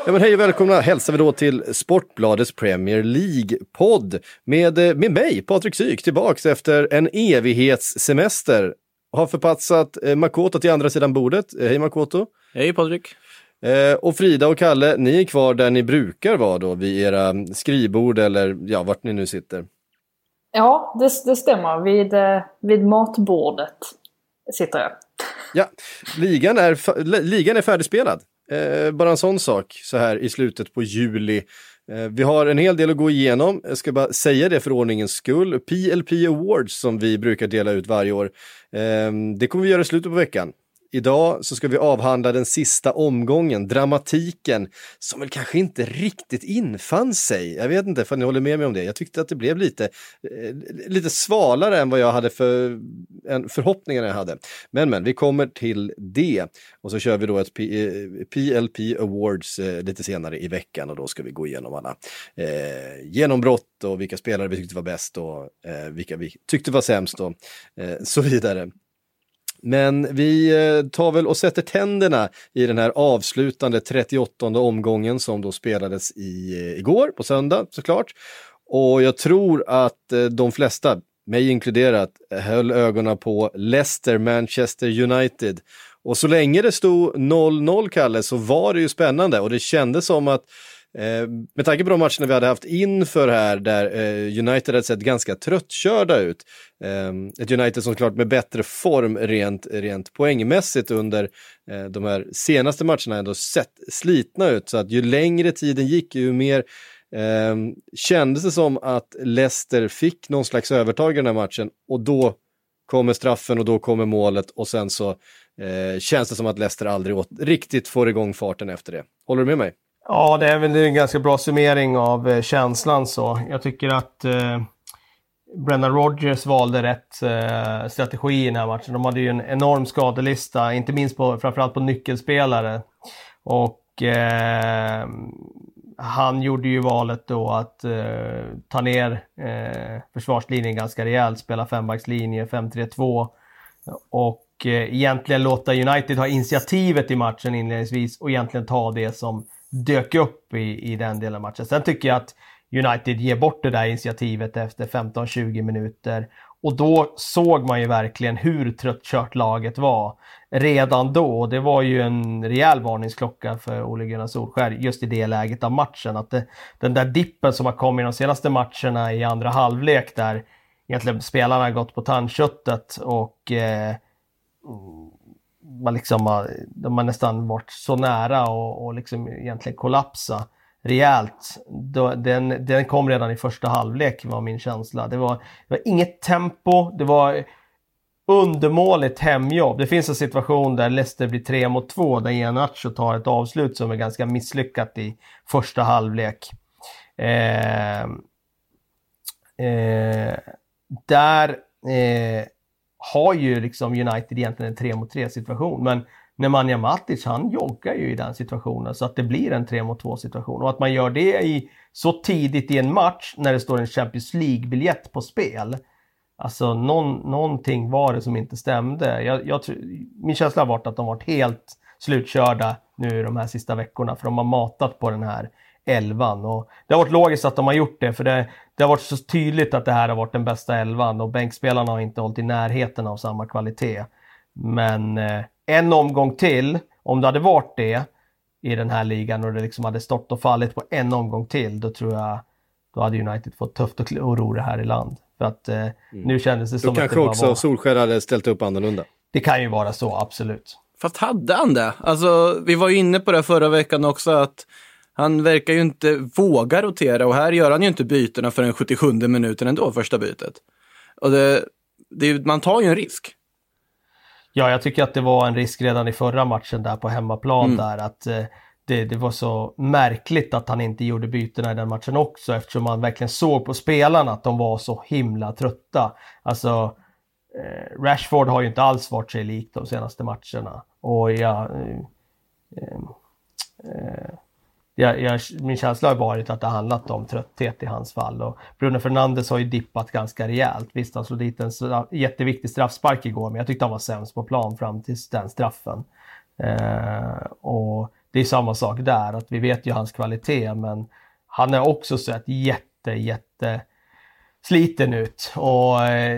Ja, men hej och välkomna hälsar vi då till Sportbladets Premier League-podd med mig, Patrik Syk, tillbaks efter en evighetssemester. Har förpassat Makoto till andra sidan bordet. Hej Makoto. Hej Patrik. Och Frida och Kalle, ni är kvar där ni brukar vara då, vid era skrivbord eller ja, vart ni nu sitter. Ja, det stämmer. Vid matbordet sitter jag. Ja, ligan är färdigspelad. Bara en sån sak så här i slutet på juli. Vi har en hel del att gå igenom. Jag ska bara säga det för ordningens skull. PLP Awards som vi brukar dela ut varje år. Det kommer vi göra i slutet på veckan. Idag så ska vi avhandla den sista omgången, dramatiken, som väl kanske inte riktigt infann sig. Jag vet inte, för ni håller med mig om det. Jag tyckte att det blev lite svalare än vad jag hade förhoppningarna jag hade. Men vi kommer till det. Och så kör vi då ett PLP Awards lite senare i veckan och då ska vi gå igenom alla genombrott och vilka spelare vi tyckte var bäst och vilka vi tyckte var sämst och så vidare. Men vi tar väl och sätter tänderna i den här avslutande 38:e omgången som då spelades igår på söndag såklart. Och jag tror att de flesta, mig inkluderat, höll ögonen på Leicester, Manchester United. Och så länge det stod 0-0, Kalle, så var det ju spännande och det kändes som att med tanke på de matcherna vi hade haft inför här där United hade sett ganska tröttkörda ut. Ett United som klart med bättre form rent poängmässigt under de här senaste matcherna ändå sett slitna ut. Så att ju längre tiden gick ju mer kändes det som att Leicester fick någon slags övertag i den här matchen och då kommer straffen och då kommer målet och sen så känns det som att Leicester aldrig riktigt får igång farten efter det. Håller du med mig? Ja, det är väl en ganska bra summering av känslan så. Jag tycker att Brendan Rodgers valde rätt strategi i den här matchen. De hade ju en enorm skadelista, inte minst framförallt på nyckelspelare. Och han gjorde ju valet då att ta ner försvarslinjen ganska rejält, spela fembackslinje, 5-3-2 och egentligen låta United ha initiativet i matchen inledningsvis och egentligen ta det som dök upp i den delen av matchen. Sen tycker jag att United ger bort det där initiativet efter 15-20 minuter. Och då såg man ju verkligen hur tröttkört laget var. Redan då, det var ju en rejäl varningsklocka för Ole Gunnar Solskjær just i det läget av matchen. Att den där dippen som har kommit i de senaste matcherna i andra halvlek där egentligen spelarna har gått på tandköttet och de har nästan varit så nära och liksom egentligen kollapsa rejält. Den kom redan i första halvlek var min känsla. Det var inget tempo, det var undermåligt hemjobb. Det finns en situation där Leicester blir 3-2 där Iheanacho tar ett avslut som är ganska misslyckat i första halvlek. Har ju liksom United egentligen en 3-3 situation, men Nemanja Matic han joggar ju i den situationen så att det blir en 3-2 situation och att man gör det så tidigt i en match när det står en Champions League-biljett på spel. Alltså någonting var det som inte stämde. Min känsla har varit att de varit helt slutkörda nu de här sista veckorna för de har matat på den här 11:an och det har varit logiskt att de har gjort det för det har varit så tydligt att det här har varit den bästa 11:an och bänkspelarna har inte hållit i närheten av samma kvalitet. Men en omgång till, om det hade varit det i den här ligan och det liksom hade stått och fallit på en omgång till, då tror jag då hade United fått tufft att ro det här i land. För att nu kändes det som då att det kanske också Solskjær hade ställt upp annorlunda. Det kan ju vara så, absolut. Fast hade han det? Alltså, vi var ju inne på det förra veckan också att han verkar ju inte våga rotera och här gör han ju inte bytena för den 77:e minuten ändå, första bytet. Och man tar ju en risk. Ja, jag tycker att det var en risk redan i förra matchen där på hemmaplan där att det var så märkligt att han inte gjorde bytena i den matchen också eftersom man verkligen såg på spelarna att de var så himla trötta. Alltså Rashford har ju inte alls varit sig lik de senaste matcherna och min känsla har varit att det handlat om trötthet i hans fall och Bruno Fernandes har ju dippat ganska rejält. Visst, han slog dit en jätteviktig straffspark igår men jag tyckte han var sämst på plan fram till den straffen. Och det är samma sak där, att vi vet ju hans kvalitet, men han är också sett jätte sliten ut. Och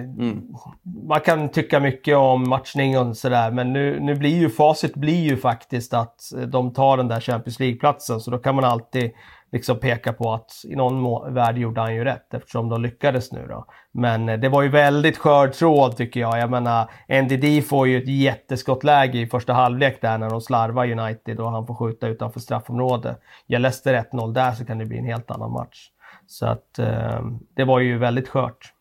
man kan tycka mycket om matchning och sådär, men nu blir ju facit faktiskt att de tar den där Champions League-platsen, så då kan man alltid liksom peka på att i någon värld gjorde han ju rätt eftersom de lyckades nu då. Men det var ju väldigt skörd tråd tycker jag. Jag menar, NDD får ju ett jätteskottläge i första halvlek där när de slarvar United och han får skjuta utanför straffområde. Jag läste 1-0 där, så kan det bli en helt annan match. Så att det var ju väldigt skört.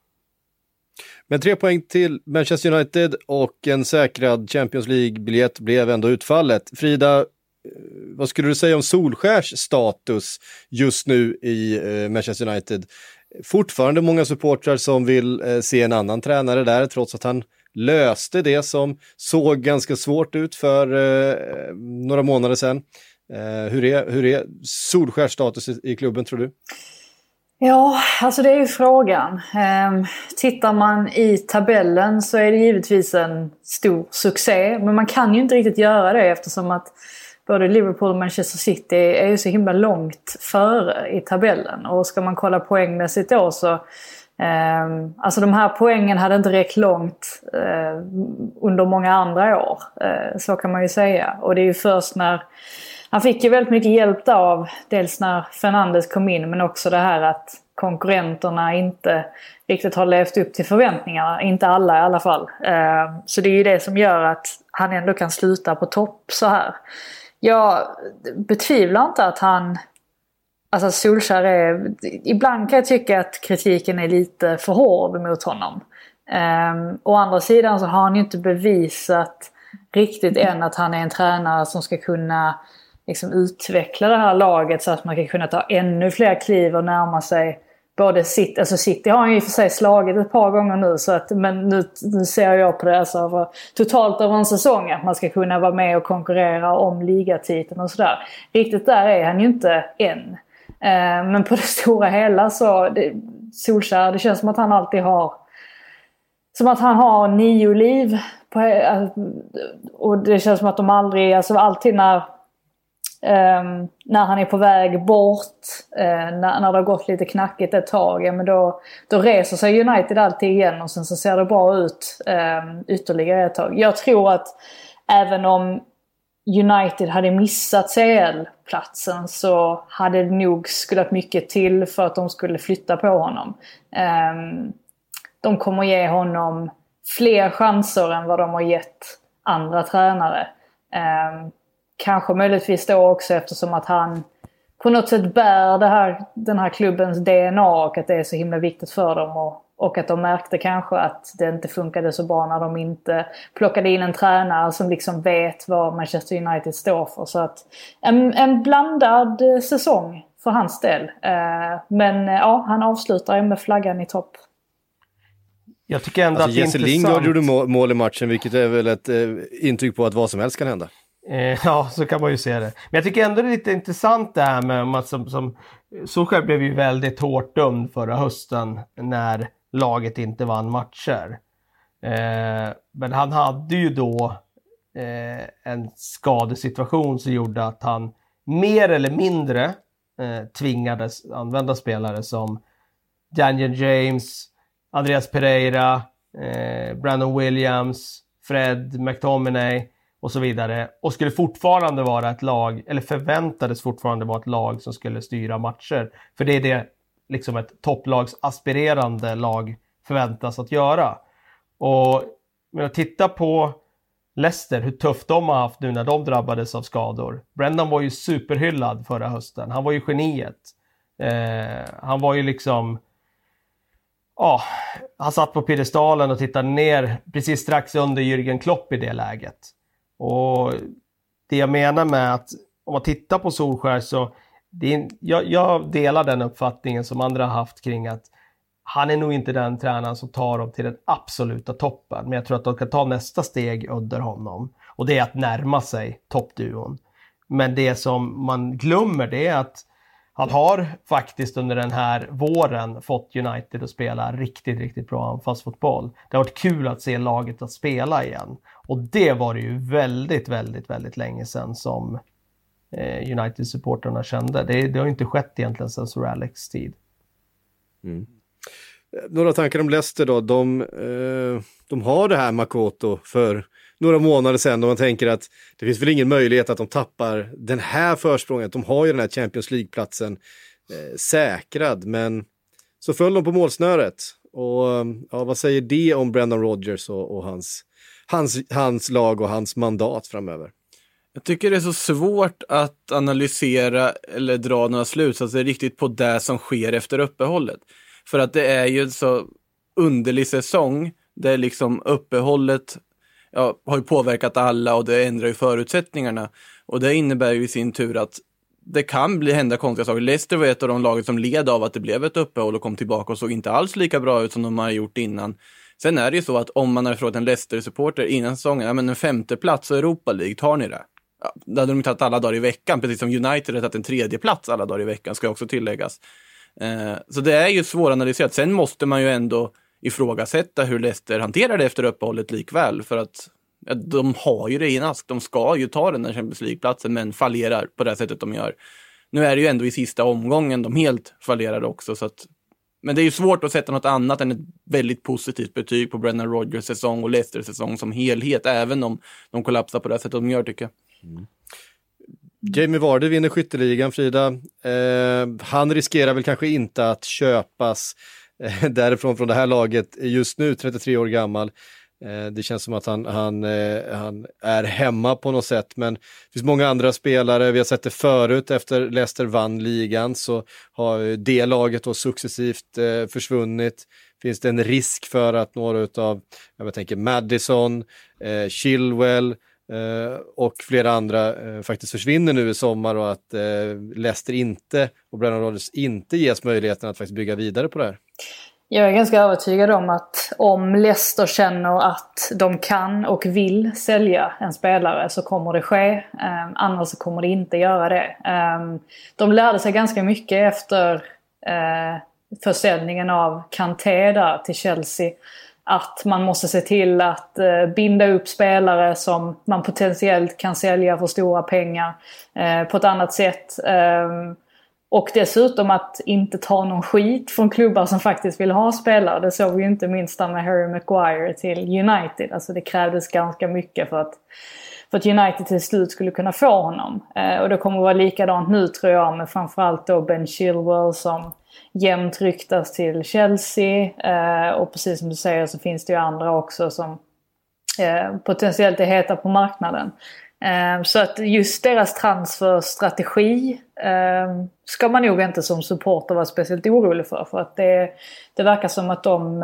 Men 3 poäng till Manchester United och en säkrad Champions League-biljett blev ändå utfallet. Frida, vad skulle du säga om Solskjärs status just nu i Manchester United? Fortfarande många supportrar som vill se en annan tränare där, trots att han löste det som såg ganska svårt ut för några månader sedan. Hur är Solskjärs status i klubben, tror du? Ja, alltså det är ju frågan. Tittar man i tabellen så är det givetvis en stor succé. Men man kan ju inte riktigt göra det eftersom att både Liverpool och Manchester City är ju så himla långt före i tabellen. Och ska man kolla poängmässigt då så... alltså de här poängen hade inte räckt långt under många andra år. Så kan man ju säga. Och det är ju först när... Han fick ju väldigt mycket hjälp av, dels när Fernandes kom in, men också det här att konkurrenterna inte riktigt har levt upp till förväntningarna. Inte alla i alla fall. Så det är ju det som gör att han ändå kan sluta på topp så här. Jag betvivlar inte att han... Alltså Solskjær är... Ibland kan jag tycka att kritiken är lite för hård mot honom. Å andra sidan så har han ju inte bevisat riktigt än att han är en tränare som ska kunna... liksom utveckla det här laget så att man kan kunna ta ännu fler kliv och närma sig både City. Alltså City har han ju i och för sig slagit ett par gånger nu, så att, men nu ser jag på det alltså totalt över en säsong att man ska kunna vara med och konkurrera om ligatiteln och sådär. Riktigt där är han ju inte än. Men på det stora hela så Solskjær, det känns som att han alltid har han har 9 liv och det känns som att de aldrig, alltså alltid när han är på väg bort, när det har gått lite knackigt ett tag, ja, men då reser sig United alltid igen och sen så ser det bra ut ytterligare ett tag. Jag tror att även om United hade missat CL-platsen så hade det nog skullat mycket till för att de skulle flytta på honom. De kommer ge honom fler chanser än vad de har gett andra tränare. Kanske möjligtvis då också eftersom att han på något sätt bär den här klubbens DNA och att det är så himla viktigt för dem. Och att de märkte kanske att det inte funkade så bra när de inte plockade in en tränare som liksom vet vad Manchester United står för. Så att en blandad säsong för hans del. Men ja, han avslutar med flaggan i topp. Jag tycker ändå att det är Jesse intressant. Lingard gjorde mål i matchen, vilket är väl ett intryck på att vad som helst kan hända. Ja, så kan man ju se det. Men jag tycker ändå det är lite intressant det här med att som Solskjær blev ju väldigt hårt dömd förra hösten när laget inte vann matcher. Men han hade ju då en skadesituation som gjorde att han mer eller mindre tvingades använda spelare som Daniel James, Andreas Pereira, Brandon Williams, Fred McTominay och så vidare, och skulle fortfarande vara ett lag, eller förväntades fortfarande vara ett lag som skulle styra matcher, för det är det liksom ett topplagsaspirerande lag förväntas att göra. Och men att titta på Leicester, hur tufft de har haft nu när de drabbades av skador. Brendan var ju superhyllad förra hösten, han var ju geniet. Han var ju liksom han satt på piedestalen och tittade ner precis strax under Jürgen Klopp i det läget. Och det jag menar med att om man tittar på Solskjær så jag delar den uppfattningen som andra har haft kring att han är nog inte den tränaren som tar dem till den absoluta toppen. Men jag tror att de kan ta nästa steg under honom. Och det är att närma sig toppduon. Men det som man glömmer, det är att han har faktiskt under den här våren fått United att spela riktigt, riktigt bra anfallsfotboll. Det har varit kul att se laget att spela igen. Och det var det ju väldigt, väldigt, väldigt länge sedan som United-supporterna kände. Det har ju inte skett egentligen sedan Sir Alex tid. Några tankar om Leicester då. De har det här Makoto för några månader sedan och man tänker att det finns väl ingen möjlighet att de tappar den här försprånget. De har ju den här Champions League-platsen säkrad, men så föll de på målsnöret. Och ja, vad säger det om Brendan Rodgers och hans lag och hans mandat framöver? Jag tycker det är så svårt att analysera eller dra några slutsatser riktigt på det som sker efter uppehållet. För att det är ju en så underlig säsong där liksom uppehållet har ju påverkat alla och det ändrar ju förutsättningarna. Och det innebär ju i sin tur att det kan hända konstiga saker. Leicester var ett av de lagen som led av att det blev ett uppehåll och kom tillbaka och såg inte alls lika bra ut som de har gjort innan. Sen är det ju så att om man har frågat en Leicester-supporter innan säsongen, ja men en 5:e plats och Europa League, tar ni det? Ja, det hade de tagit alla dagar i veckan, precis som United har tagit en 3:e plats alla dagar i veckan, ska också tilläggas. Så det är ju svåranalyserat. Sen måste man ju ändå ifrågasätta hur Leicester hanterar det efter uppehållet likväl, för att de har ju det i en ask. De ska ju ta den här Champions League-platsen men fallerar på det sättet de gör. Nu är det ju ändå i sista omgången de helt fallerar också, så att, men det är ju svårt att sätta något annat än ett väldigt positivt betyg på Brendan Rodgers säsong och Leicester säsong som helhet, även om de kollapsar på det sättet de gör, tycker jag. Jamie Vardy vinner skytteligan, Frida. Han riskerar väl kanske inte att köpas därifrån från det här laget just nu, 33 år gammal. Det känns som att han är hemma på något sätt, men det finns många andra spelare. Vi har sett det förut, efter Leicester vann ligan så har det laget då successivt försvunnit. Finns det en risk för att några utav, jag tänker Maddison, Chilwell och flera andra faktiskt försvinner nu i sommar, och att Leicester inte och Brendan Rodgers inte ges möjligheten att faktiskt bygga vidare på det här? Jag är ganska övertygad om att om Leicester känner att de kan och vill sälja en spelare så kommer det ske. Annars så kommer det inte göra det. De lärde sig ganska mycket efter försäljningen av Kanté där till Chelsea. Att man måste se till att binda upp spelare som man potentiellt kan sälja för stora pengar på ett annat sätt. Och dessutom att inte ta någon skit från klubbar som faktiskt vill ha spelare. Det såg vi ju inte minst med Harry Maguire till United. Alltså det krävdes ganska mycket för att United till slut skulle kunna få honom. Och det kommer att vara likadant nu, tror jag, med framförallt då Ben Chilwell som jämnt ryktas till Chelsea. Och precis som du säger så finns det ju andra också som potentiellt är heta på marknaden. Så att just deras transferstrategi ska man nog inte som supporter vara speciellt orolig för att det verkar som att de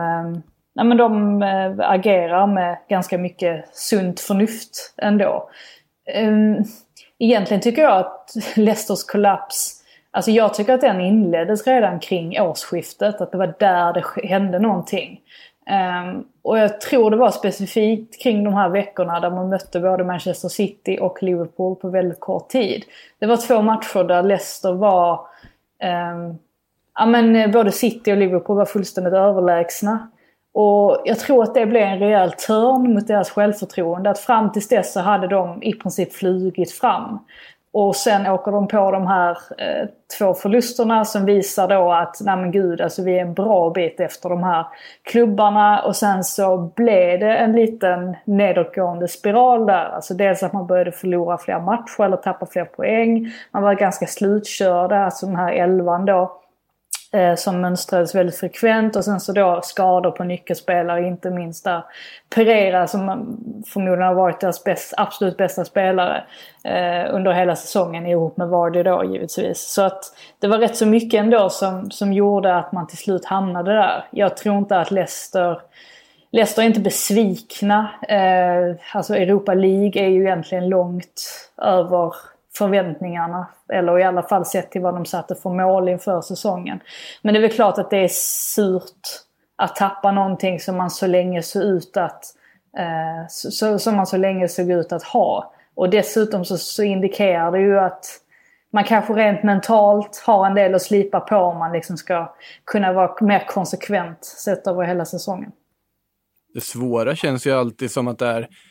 agerar med ganska mycket sunt förnuft ändå. Egentligen tycker jag att Leicesters kollaps, alltså jag tycker att den inleddes redan kring årsskiftet, att det var där det hände någonting. Och jag tror det var specifikt kring de här veckorna där man mötte både Manchester City och Liverpool på väldigt kort tid. Det var 2 matcher där Leicester var både City och Liverpool var fullständigt överlägsna. Och jag tror att det blev en rejäl törn mot deras självförtroende. Att fram tills dess så hade de i princip flugit fram. Och sen åker de på de här 2 förlusterna som visar då att nej men gud, alltså vi är en bra bit efter de här klubbarna. Och sen så blev det en liten nedåtgående spiral där. Alltså dels att man började förlora fler matcher eller tappa fler poäng. Man var ganska slutkörda, alltså den här 11 då. Som mönstrades väldigt frekvent, och sen så då skador på nyckelspelare, inte minst där Pereira som förmodligen har varit deras absolut bästa spelare under hela säsongen ihop med Vardy då givetvis. Så att det var rätt så mycket ändå som gjorde att man till slut hamnade där. Jag tror inte att Leicester är inte besvikna. Alltså Europa League är ju egentligen långt över förväntningarna, eller i alla fall sett till vad de satte för mål inför säsongen. Men det är väl klart att det är surt att tappa någonting som man så länge såg ut att ha. Och dessutom så indikerar det ju att man kanske rent mentalt har en del att slipa på om man liksom ska kunna vara mer konsekvent sett över hela säsongen. Det svåra känns ju alltid som att det är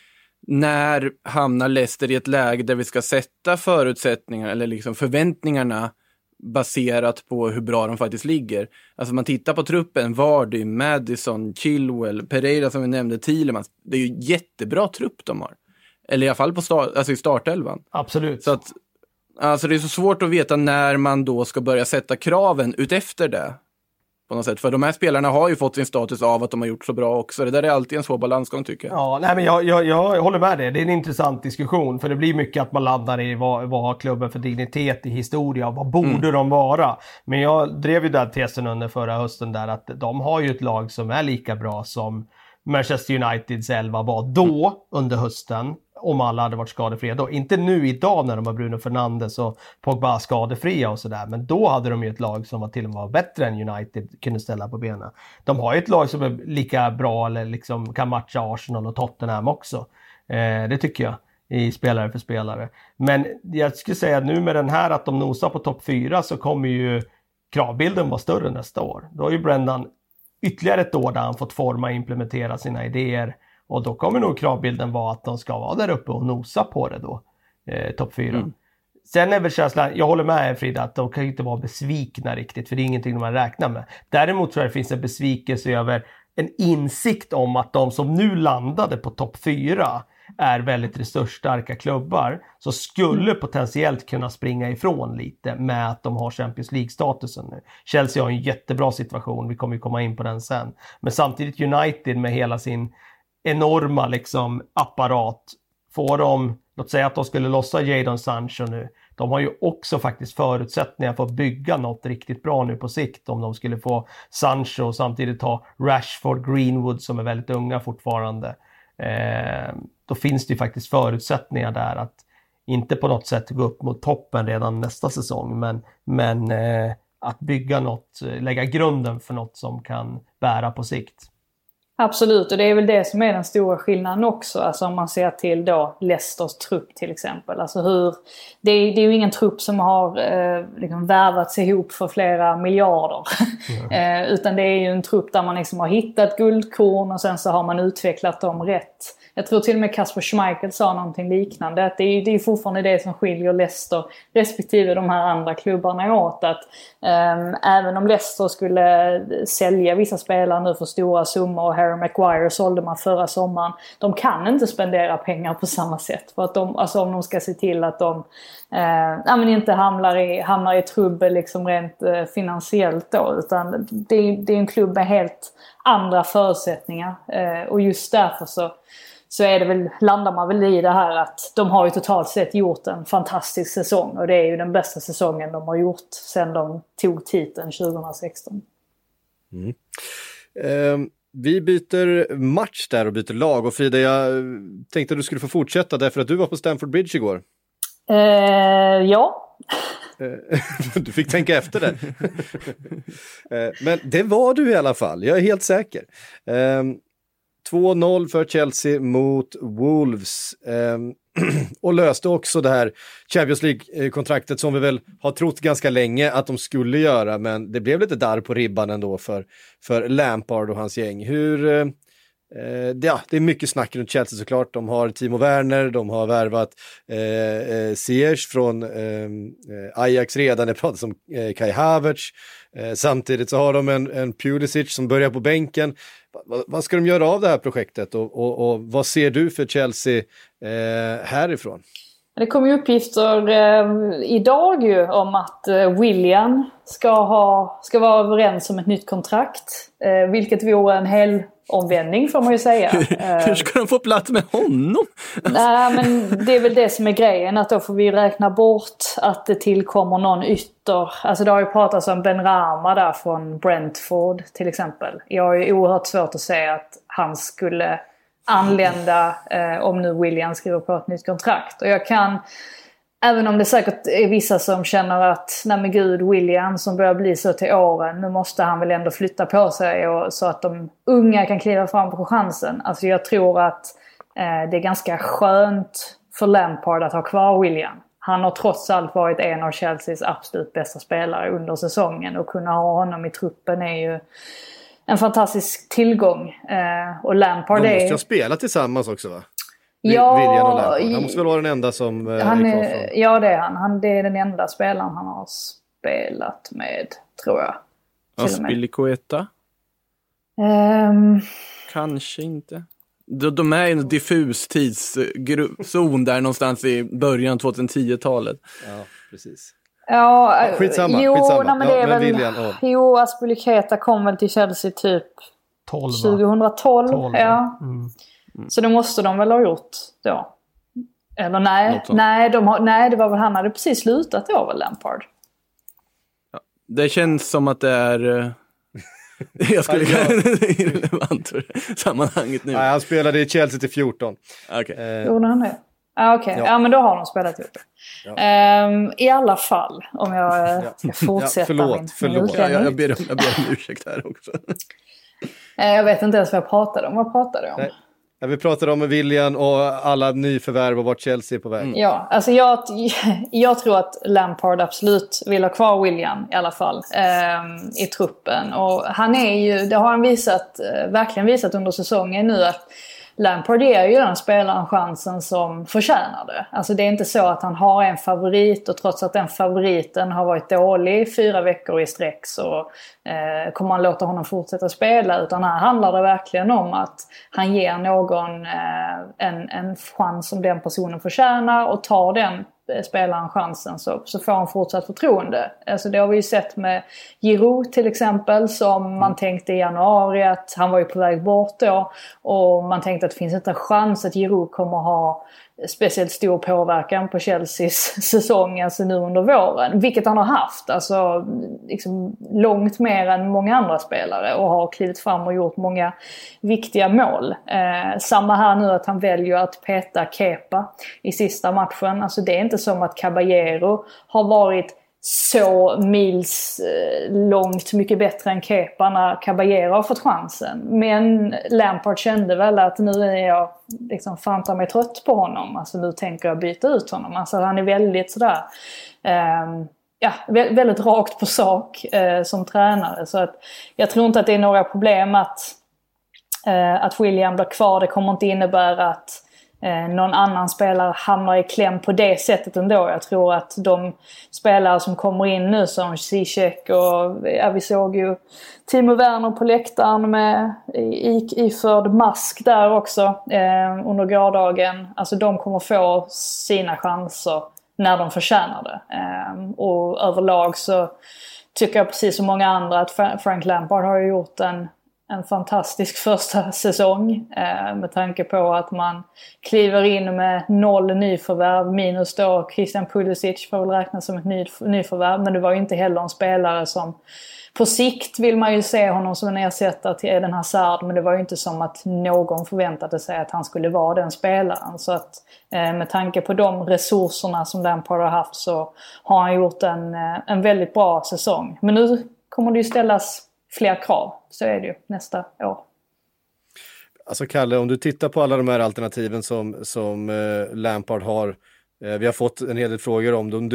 när hamnar Leicester i ett läge där vi ska sätta förutsättningar eller liksom förväntningarna baserat på hur bra de faktiskt ligger. Alltså man tittar på truppen, Vardy, Madison, Chilwell, Pereira som vi nämnde, Thielemans. Det är ju jättebra trupp de har. Eller i alla fall på i startelvan. Absolut. Så att, alltså det är så svårt att veta när man då ska börja sätta kraven utefter det. På något sätt. För de här spelarna har ju fått sin status av att de har gjort så bra också. Det där är alltid en svår balansgång tycker jag. Ja, nej, men jag håller med dig. Det är en intressant diskussion. För det blir mycket att man landar i vad har klubben för dignitet i historia. Vad borde de vara? Men jag drev ju den tesen under förra hösten där att de har ju ett lag som är lika bra som Manchester Uniteds 11 var då under hösten. Om alla hade varit skadefria då. Inte nu idag när de har Bruno Fernandes och Pogba skadefria och sådär. Men då hade de ju ett lag som var till och med bättre än United kunde ställa på benen. De har ju ett lag som är lika bra eller liksom kan matcha Arsenal och Tottenham också. Det tycker jag. I spelare för spelare. Men jag skulle säga att nu med den här att de nosar på topp 4 så kommer ju kravbilden vara större nästa år. Då har ju Brendan ytterligare ett år där han fått forma och implementera sina idéer. Och då kommer nog kravbilden vara att de ska vara där uppe och nosa på det då. Topp 4. Sen är väl känslan, jag håller med Frida, att de kan ju inte vara besvikna riktigt. För det är ingenting de man räknar med. Däremot tror jag det finns en besvikelse över en insikt om att de som nu landade på topp 4 är väldigt resursstarka klubbar. Så skulle potentiellt kunna springa ifrån lite med att de har Champions League-statusen nu. Chelsea har en jättebra situation, vi kommer ju komma in på den sen. Men samtidigt United med hela sin enorma liksom apparat. Får de, låt säga att de skulle lossa Jadon Sancho nu. De har ju också faktiskt förutsättningar för att bygga något riktigt bra nu på sikt. Om de skulle få Sancho och samtidigt ha Rashford, Greenwood som är väldigt unga fortfarande. Då finns det ju faktiskt förutsättningar där att inte på något sätt gå upp mot toppen redan nästa säsong. Men att bygga något, lägga grunden för något som kan bära på sikt. Absolut, och det är väl det som är den stora skillnaden också. Alltså om man ser till då Leicesters trupp till exempel. Alltså det är ju ingen trupp som har liksom värvats ihop för flera miljarder. Utan det är ju en trupp där man liksom har hittat guldkorn och sen så har man utvecklat dem rätt. Jag tror till och med Kasper Schmeichel sa någonting liknande. Att det är fortfarande det som skiljer Leicester respektive de här andra klubbarna åt. Att även om Leicester skulle sälja vissa spelare nu för stora summor och Harry Maguire sålde man förra sommaren. De kan inte spendera pengar på samma sätt. För att alltså om de ska se till att de inte hamnar i trubbel liksom rent finansiellt då. Utan det är en klubb med helt andra förutsättningar. Och just därför så är det väl, landar man väl i det här att de har ju totalt sett gjort en fantastisk säsong. Och det är ju den bästa säsongen de har gjort sedan de tog titeln 2016. Vi byter match där och byter lag. Och Frida, jag tänkte att du skulle få fortsätta därför att du var på Stamford Bridge igår. Ja. Du fick tänka efter det. Men det var du i alla fall, jag är helt säker. 2-0 för Chelsea mot Wolves. Och löste också det här Champions League-kontraktet som vi väl har trott ganska länge att de skulle göra. Men det blev lite darr på ribban ändå för Lampard och hans gäng. Det är mycket snack runt Chelsea såklart. De har Timo Werner, de har värvat Ziyech från Ajax redan. Det pratas om Kai Havertz. Samtidigt så har de en Pulisic som börjar på bänken. Vad ska de göra av det här projektet och vad ser du för Chelsea härifrån? Det kom ju uppgifter idag ju om att Willian ska vara överens om ett nytt kontrakt. Vilket vore en hel omvändning får man ju säga. Hur ska de få plats med honom? Nej, men det är väl det som är grejen, att då får vi räkna bort att det tillkommer någon ytter. Alltså det har ju pratats om Ben Rama där från Brentford till exempel. Jag har ju oerhört svårt att säga att han skulle anlända om nu William skriver på ett nytt kontrakt. Och jag kan, även om det säkert är vissa som känner att nej men gud, William som börjar bli så till åren, nu måste han väl ändå flytta på sig så att de unga kan kliva fram på chansen. Alltså jag tror att det är ganska skönt för Lampard att ha kvar William. Han har trots allt varit en av Chelseas absolut bästa spelare under säsongen, och kunna ha honom i truppen är ju en fantastisk tillgång. Och Lampard de måste ju spela tillsammans också, va? Willian och Lampard. Han måste väl vara den enda som är kvar från... Ja, det är han. Det är den enda spelaren han har spelat med, tror jag. Aspilicueta? Kanske inte. De är i en diffus tidszon där någonstans i början 2010-talet. Ja, precis. Ja, skitsamma. Nej, men det är väl... Aspilicueta kom väl till Chelsea typ 2012. Ja. Så det måste de väl ha gjort då. Eller nej, det var väl han hade precis slutat då, väl Lampard. Ja, det känns som att det är... Jag skulle irrelevant för sammanhanget nu. Nej, han spelade i Chelsea till 14. Gjorde han det? Okej. Ja, men då har de spelat ihop. I alla fall, om jag ska fortsätta förlåt. Jag ber om ursäkt här också. Jag vet inte ens vad jag pratade om. Vad pratade jag om? Nej. Vi pratade om Willian och alla nyförvärv och vart Chelsea är på väg. Ja, alltså jag tror att Lampard absolut vill ha kvar Willian i alla fall i truppen. Och han är ju, det har han verkligen visat under säsongen nu, att Lampard ger ju den spelaren chansen som förtjänar det. Alltså det är inte så att han har en favorit, och trots att den favoriten har varit dålig 4 veckor i sträck så kommer man låta honom fortsätta spela. Utan här handlar det verkligen om att han ger någon en chans som den personen förtjänar, och tar den spelaren chansen så får han fortsatt förtroende. Alltså det har vi ju sett med Giroud till exempel, som man tänkte i januari att han var ju på väg bort då, och man tänkte att det finns inte en chans att Giroud kommer ha speciellt stor påverkan på Chelseas säsong alltså nu under våren, vilket han har haft, alltså liksom långt mer än många andra spelare, och har klivit fram och gjort många viktiga mål. Samma här nu, att han väljer att peta Kepa i sista matchen. Alltså det är inte som att Caballero har varit så mils långt mycket bättre än Kepa när Caballero har fått chansen. Men Lampard kände väl att nu är jag liksom fantar mig trött på honom. Alltså nu tänker jag byta ut honom. Alltså han är väldigt sådär väldigt rakt på sak som tränare. Så att jag tror inte att det är några problem att Willian blir kvar. Det kommer inte innebära att någon annan spelare hamnar i kläm på det sättet ändå. Jag tror att de spelare som kommer in nu, som Ziyech och vi såg ju Timo Werner på läktaren med iförd mask där också under gårdagen. Alltså de kommer få sina chanser när de förtjänar det. Och överlag så tycker jag precis som många andra att Frank Lampard har gjort en fantastisk första säsong med tanke på att man kliver in med 0 nyförvärv, minus då Christian Pulisic får väl räknas som ett nyförvärv, men det var ju inte heller en spelare som på sikt vill man ju se honom som en ersättare till Eden Hazard, men det var ju inte som att någon förväntade sig att han skulle vara den spelaren. Så att med tanke på de resurserna som Lampard har haft så har han gjort en väldigt bra säsong. Men nu kommer det ju ställas fler krav, så är det ju nästa år. Alltså Kalle, om du tittar på alla de här alternativen som Lampard har, vi har fått en hel del frågor om dem.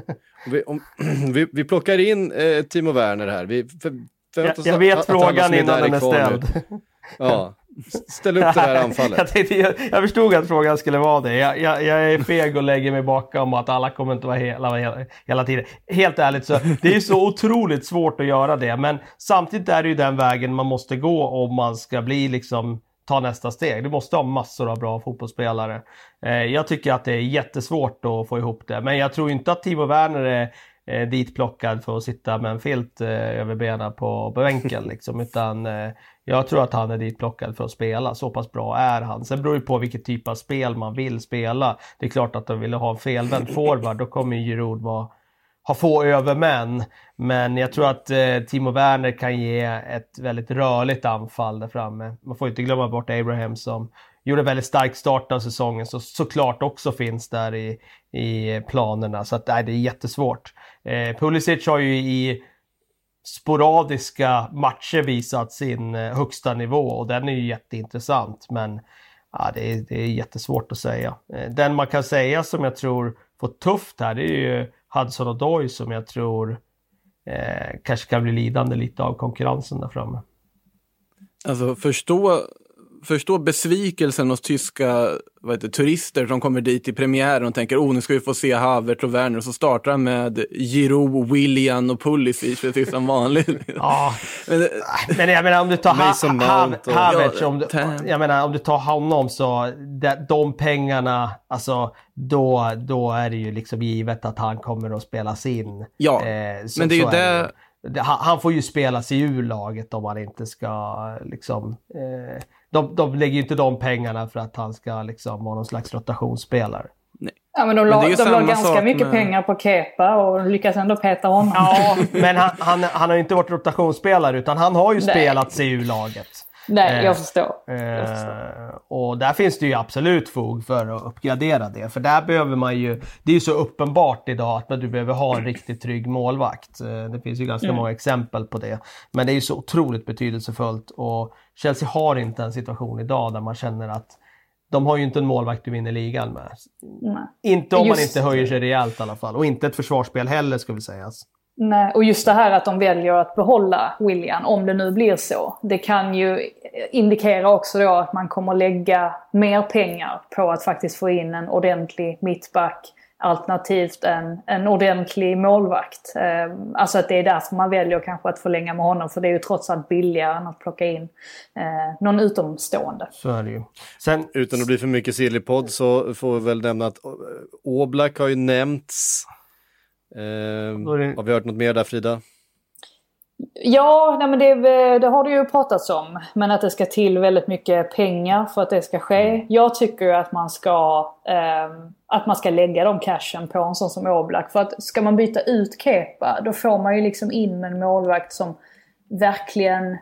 Vi plockar in Timo Werner här. Jag vet frågan innan den är ställd. Ja, ställ upp det här anfallet. Jag förstod att frågan skulle vara det. Jag är feg och lägger mig bakom att alla kommer inte vara hela tiden. Helt ärligt så det är så otroligt svårt att göra det. Men samtidigt är det ju den vägen man måste gå om man ska bli liksom ta nästa steg. Du måste ha massor av bra fotbollsspelare. Jag tycker att det är jättesvårt att få ihop det. Men jag tror inte att Timo Werner är ditplockad för att sitta med en filt över benen på bänken liksom, utan jag tror att han är ditplockad för att spela. Så pass bra är han. Sen beror det på vilket typ av spel man vill spela. Det är klart att de vill ha en felvänd forward. Då kommer Giroud ha få övermän. Men jag tror att Timo Werner kan ge ett väldigt rörligt anfall där framme. Man får inte glömma bort Abraham som gjorde en väldigt stark start av säsongen, så såklart också finns där i planerna. Så att, det är jättesvårt. Pulisic har ju i sporadiska matcher visat sin högsta nivå, och den är ju jätteintressant, men ja, det är jättesvårt att säga. Den man kan säga som jag tror får tufft här, det är ju Hudson-Odoi, som jag tror kanske kan bli lidande lite av konkurrensen där framme. Alltså förstå besvikelsen hos tyska turister som kommer dit i premiären och tänker nu ska vi få se Havertz och Werner, och så startar han med Giroud, William och Pulisic precis som vanligt. Ja, men jag menar om du tar Havertz, jag menar om du tar honom, så de pengarna, alltså då är det ju liksom givet att han kommer att spelas in. Ja, men det är ju det. Han får ju spela sig ur laget om han inte ska liksom... De lägger ju inte de pengarna för att han ska liksom vara någon slags rotationsspelare. Nej. Ja, men de la ganska mycket pengar på Kepa och lyckas ändå peta honom. Ja, men han har ju inte varit rotationsspelare, utan han har ju spelat sig ur laget. Nej, jag förstår. Och där finns det ju absolut fog för att uppgradera det. För där behöver man ju... Det är ju så uppenbart idag att du behöver ha en riktigt trygg målvakt. Det finns ju ganska många exempel på det. Men det är ju så otroligt betydelsefullt. Och Chelsea har inte en situation idag där man känner att de har ju inte en målvakt du vinner ligan med. Nej. Inte om man inte höjer sig rejält i alla fall. Och inte ett försvarsspel heller, ska vi säga. Nej, och just det här att de väljer att behålla William, om det nu blir så. Det kan ju indikera också då att man kommer lägga mer pengar på att faktiskt få in en ordentlig mittback, alternativt en ordentlig målvakt. Alltså att det är därför man väljer kanske att förlänga med honom, för det är ju trots allt billigare än att plocka in någon utomstående. Så är det ju. Sen, utan att bli för mycket sillypodd så får vi väl nämna att Oblak har ju nämnts. Har vi hört något mer där, Frida? Ja, nej, men det har det ju pratats om. Men att det ska till väldigt mycket pengar för att det ska ske. Jag tycker att man ska lägga de cashen på en sån som Oblak. För att ska man byta ut Kepa, då får man ju liksom in en målvakt som verkligen...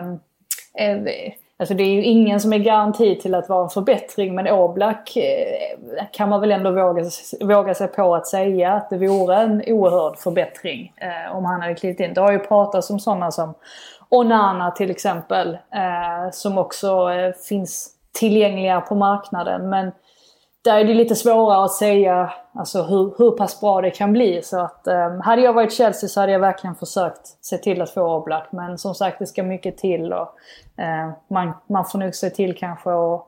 Alltså det är ju ingen som är garanti till att vara en förbättring, men Oblak kan man väl ändå våga sig på att säga att det vore en oerhörd förbättring om han hade klivit in. Det har ju pratats om sådana som Onana till exempel, som också finns tillgängliga på marknaden, men där är det lite svårare att säga alltså hur pass bra det kan bli. Så att hade jag varit Chelsea så hade jag verkligen försökt se till att få Oblak. Men som sagt, det ska mycket till och man får nog se till kanske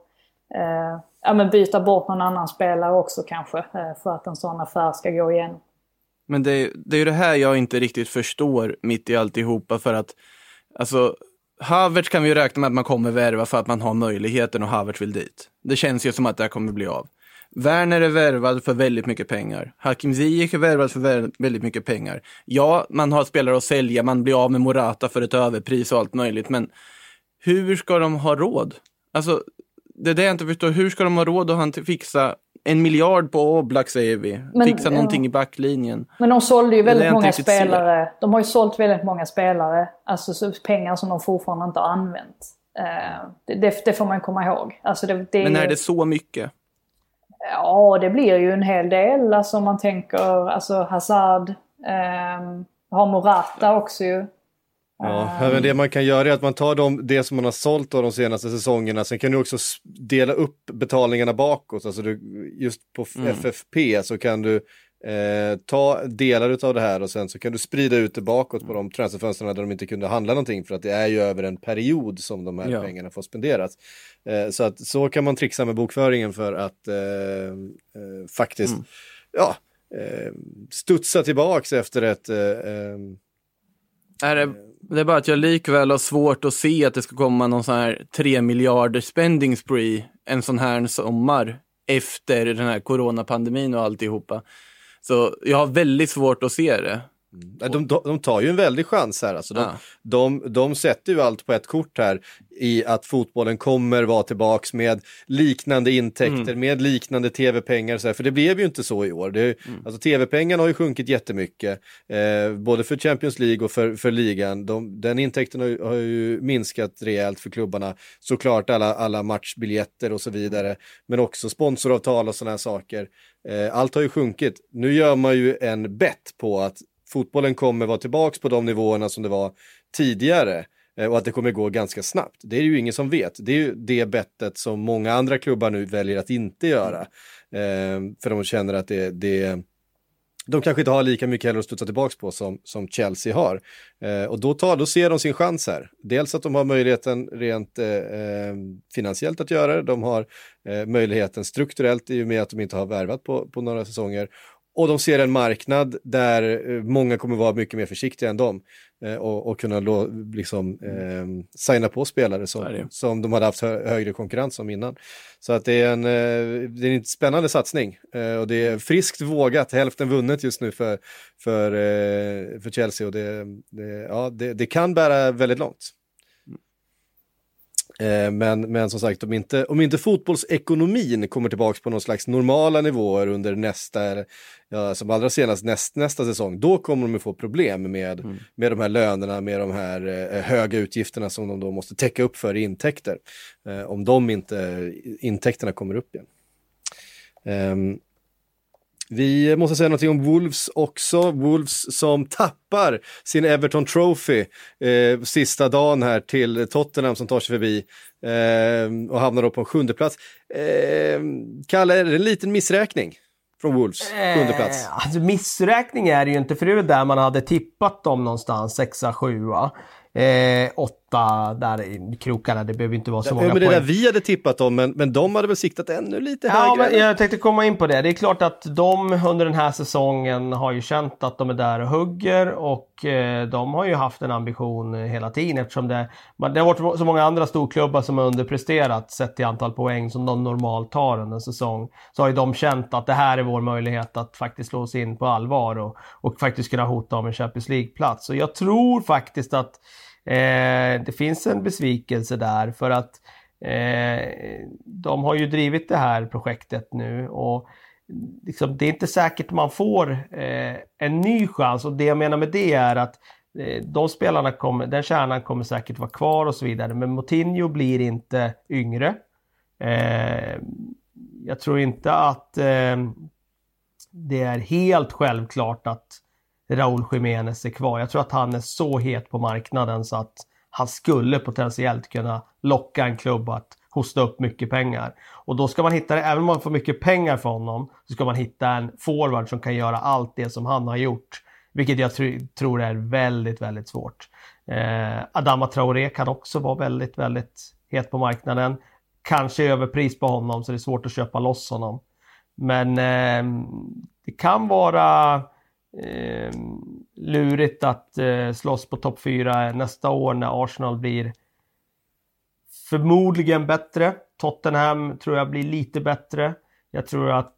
att byta bort någon annan spelare också kanske för att en sån affär ska gå igenom. Men det är ju det här jag inte riktigt förstår mitt i alltihopa, för att alltså Havertz kan vi ju räkna med att man kommer värva för att man har möjligheten och Havertz vill dit. Det känns ju som att det här kommer bli av. Werner är värvad för väldigt mycket pengar. Hakim Ziyech är värvad för väldigt mycket pengar. Ja, man har spelare att sälja, man blir av med Morata för ett överpris och allt möjligt, men hur ska de ha råd? Alltså, det är det jag inte förstår. Hur ska de ha råd att fixa 1 miljard på Oblak, säger vi? Fixa någonting i backlinjen. Men de sålde ju väldigt många spelare. De har ju sålt väldigt många spelare. Alltså pengar som de fortfarande inte har använt. Det får man komma ihåg. Alltså men är det så mycket? Ja, det blir ju en hel del. Alltså om man tänker Hazard, har Morata också ju. Ja, men det man kan göra är att man tar det som man har sålt av de senaste säsongerna. Sen kan du också dela upp betalningarna bakåt. Alltså just på FFP så kan du ta delar av det här och sen så kan du sprida ut det bakåt på de transferfönsterna där de inte kunde handla någonting, för att det är ju över en period som de här pengarna får spenderas. Så kan man trixa med bokföringen för att faktiskt studsa tillbaks efter ett... Det är bara att jag likväl har svårt att se att det ska komma någon sån här 3 miljarder spending spree en sån här sommar efter den här coronapandemin och alltihopa. Så jag har väldigt svårt att se det. De tar ju en väldig chans här. Alltså de sätter ju allt på ett kort här i att fotbollen kommer vara tillbaks med liknande intäkter, med liknande tv-pengar. Så här. För det blev ju inte så i år. Alltså tv-pengarna har ju sjunkit jättemycket. Både för Champions League och för ligan. Den intäkten har ju minskat rejält för klubbarna. Såklart alla matchbiljetter och så vidare. Men också sponsoravtal och sådana här saker. Allt har ju sjunkit. Nu gör man ju en bet på att fotbollen kommer vara tillbaks på de nivåerna som det var tidigare och att det kommer gå ganska snabbt. Det är ju ingen som vet. Det är ju det bettet som många andra klubbar nu väljer att inte göra. För de känner att de kanske inte har lika mycket heller att studsa tillbaka på som Chelsea har. Och då ser de sin chans här. Dels att de har möjligheten rent finansiellt att göra det. De har möjligheten strukturellt i och med att de inte har värvat på några säsonger. Och de ser en marknad där många kommer vara mycket mer försiktiga än dem. Och kunna signa på spelare som de hade haft högre konkurrens om innan. Så att det är en spännande satsning. Och det är friskt vågat, hälften vunnet just nu för Chelsea. Och det kan bära väldigt långt. Men som sagt, om inte fotbollsekonomin kommer tillbaka på någon slags normala nivåer under som allra senast nästa säsong, då kommer de att få problem med de här lönerna, med de här höga utgifterna som de då måste täcka upp för i intäkter. Om intäkterna kommer upp igen. Vi måste säga någonting om Wolves också. Wolves som tappar sin Everton Trophy sista dagen här till Tottenham som tar sig förbi och hamnar då på en 7:e plats. Kalle, är det en liten missräkning från Wolves 7:e plats? Alltså missräkning är det ju inte, för det är där man hade tippat dem någonstans, 6-7. 8 där i krokarna, det behöver inte vara så många men det poäng. där vi hade tippat dem, men de hade väl siktat ännu lite högre. Ja, men jag tänkte komma in på det. Det är klart att de under den här säsongen har ju känt att de är där och hugger, och de har ju haft en ambition hela tiden, eftersom det har varit så många andra storklubbar som har underpresterat sett i antal poäng som de normalt tar under en säsong. Så har ju de känt att det här är vår möjlighet att faktiskt slå oss in på allvar och faktiskt kunna hota om en Champions League-plats. Så jag tror faktiskt att det finns en besvikelse där, för att de har ju drivit det här projektet nu, och liksom, det är inte säkert man får en ny chans, och det jag menar med det är att de spelarna den kärnan kommer säkert vara kvar och så vidare, men Moutinho blir inte yngre. Jag tror inte att det är helt självklart att Raúl Jiménez är kvar. Jag tror att han är så het på marknaden så att han skulle potentiellt kunna locka en klubb att hosta upp mycket pengar. Och då ska man hitta det, även om man får mycket pengar för honom, så ska man hitta en forward som kan göra allt det som han har gjort. Vilket jag tror är väldigt, väldigt svårt. Adama Traoré kan också vara väldigt, väldigt het på marknaden. Kanske överpris på honom, så det är svårt att köpa loss honom. Men det kan vara lurigt att slåss på topp 4 nästa år när Arsenal blir förmodligen bättre. Tottenham tror jag blir lite bättre. Jag tror att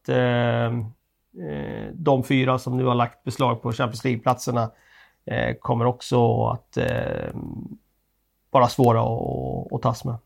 de 4 som nu har lagt beslag på Champions League-platserna kommer också att vara svåra att tas med.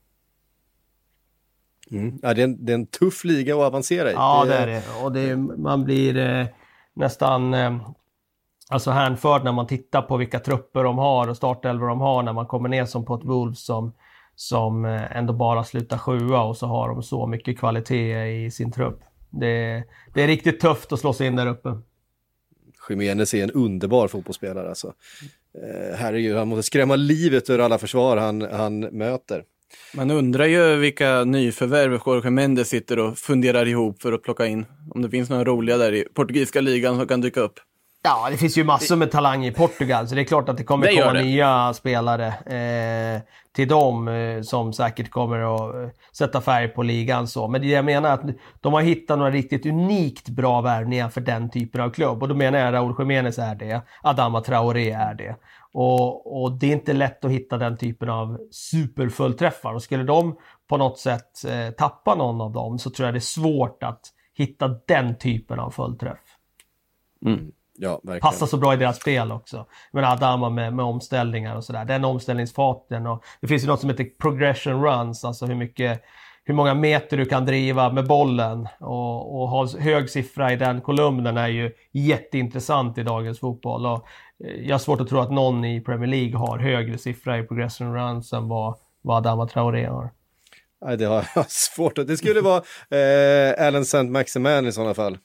Ja, det är en tuff liga att avancera i. Ja, det är det. Och man blir nästan hänförd när man tittar på vilka trupper de har och startelvor de har, när man kommer ner som på ett Wolves som ändå bara slutar 7 och så har de så mycket kvalitet i sin trupp. Det är riktigt tufft att slå sig in där uppe. Jiménez är en underbar fotbollsspelare alltså. Herregud, han måste skrämma livet ur alla försvar han möter. Man undrar ju vilka nyförvärv Jorge Mendes sitter och funderar ihop för att plocka in. Om det finns några roliga där i portugisiska ligan som kan dyka upp. Ja, det finns ju massor med talang i Portugal, så det är klart att det kommer komma nya spelare till dem som säkert kommer att sätta färg på ligan. Så. Men det jag menar är att de har hittat några riktigt unikt bra värvningar för den typen av klubb. Och då menar jag Raúl Jiménez är det, Adama Traoré är det. Och det är inte lätt att hitta den typen av superfullträffar. Och skulle de på något sätt tappa någon av dem, så tror jag det är svårt att hitta den typen av fullträff. Ja, verkligen. Passar så bra i deras spel också. Men Adama med omställningar och sådär. Den omställningsfaten. Och det finns ju något som heter progression runs. Alltså hur många meter du kan driva med bollen. Och ha hög siffra i den kolumnen är ju jätteintressant i dagens fotboll. Och jag har svårt att tro att någon i Premier League har högre siffra i progression runs än vad Adama Traoré har. Nej, det har jag svårt. Det skulle vara Alan Saint-Maximin i sådana fall.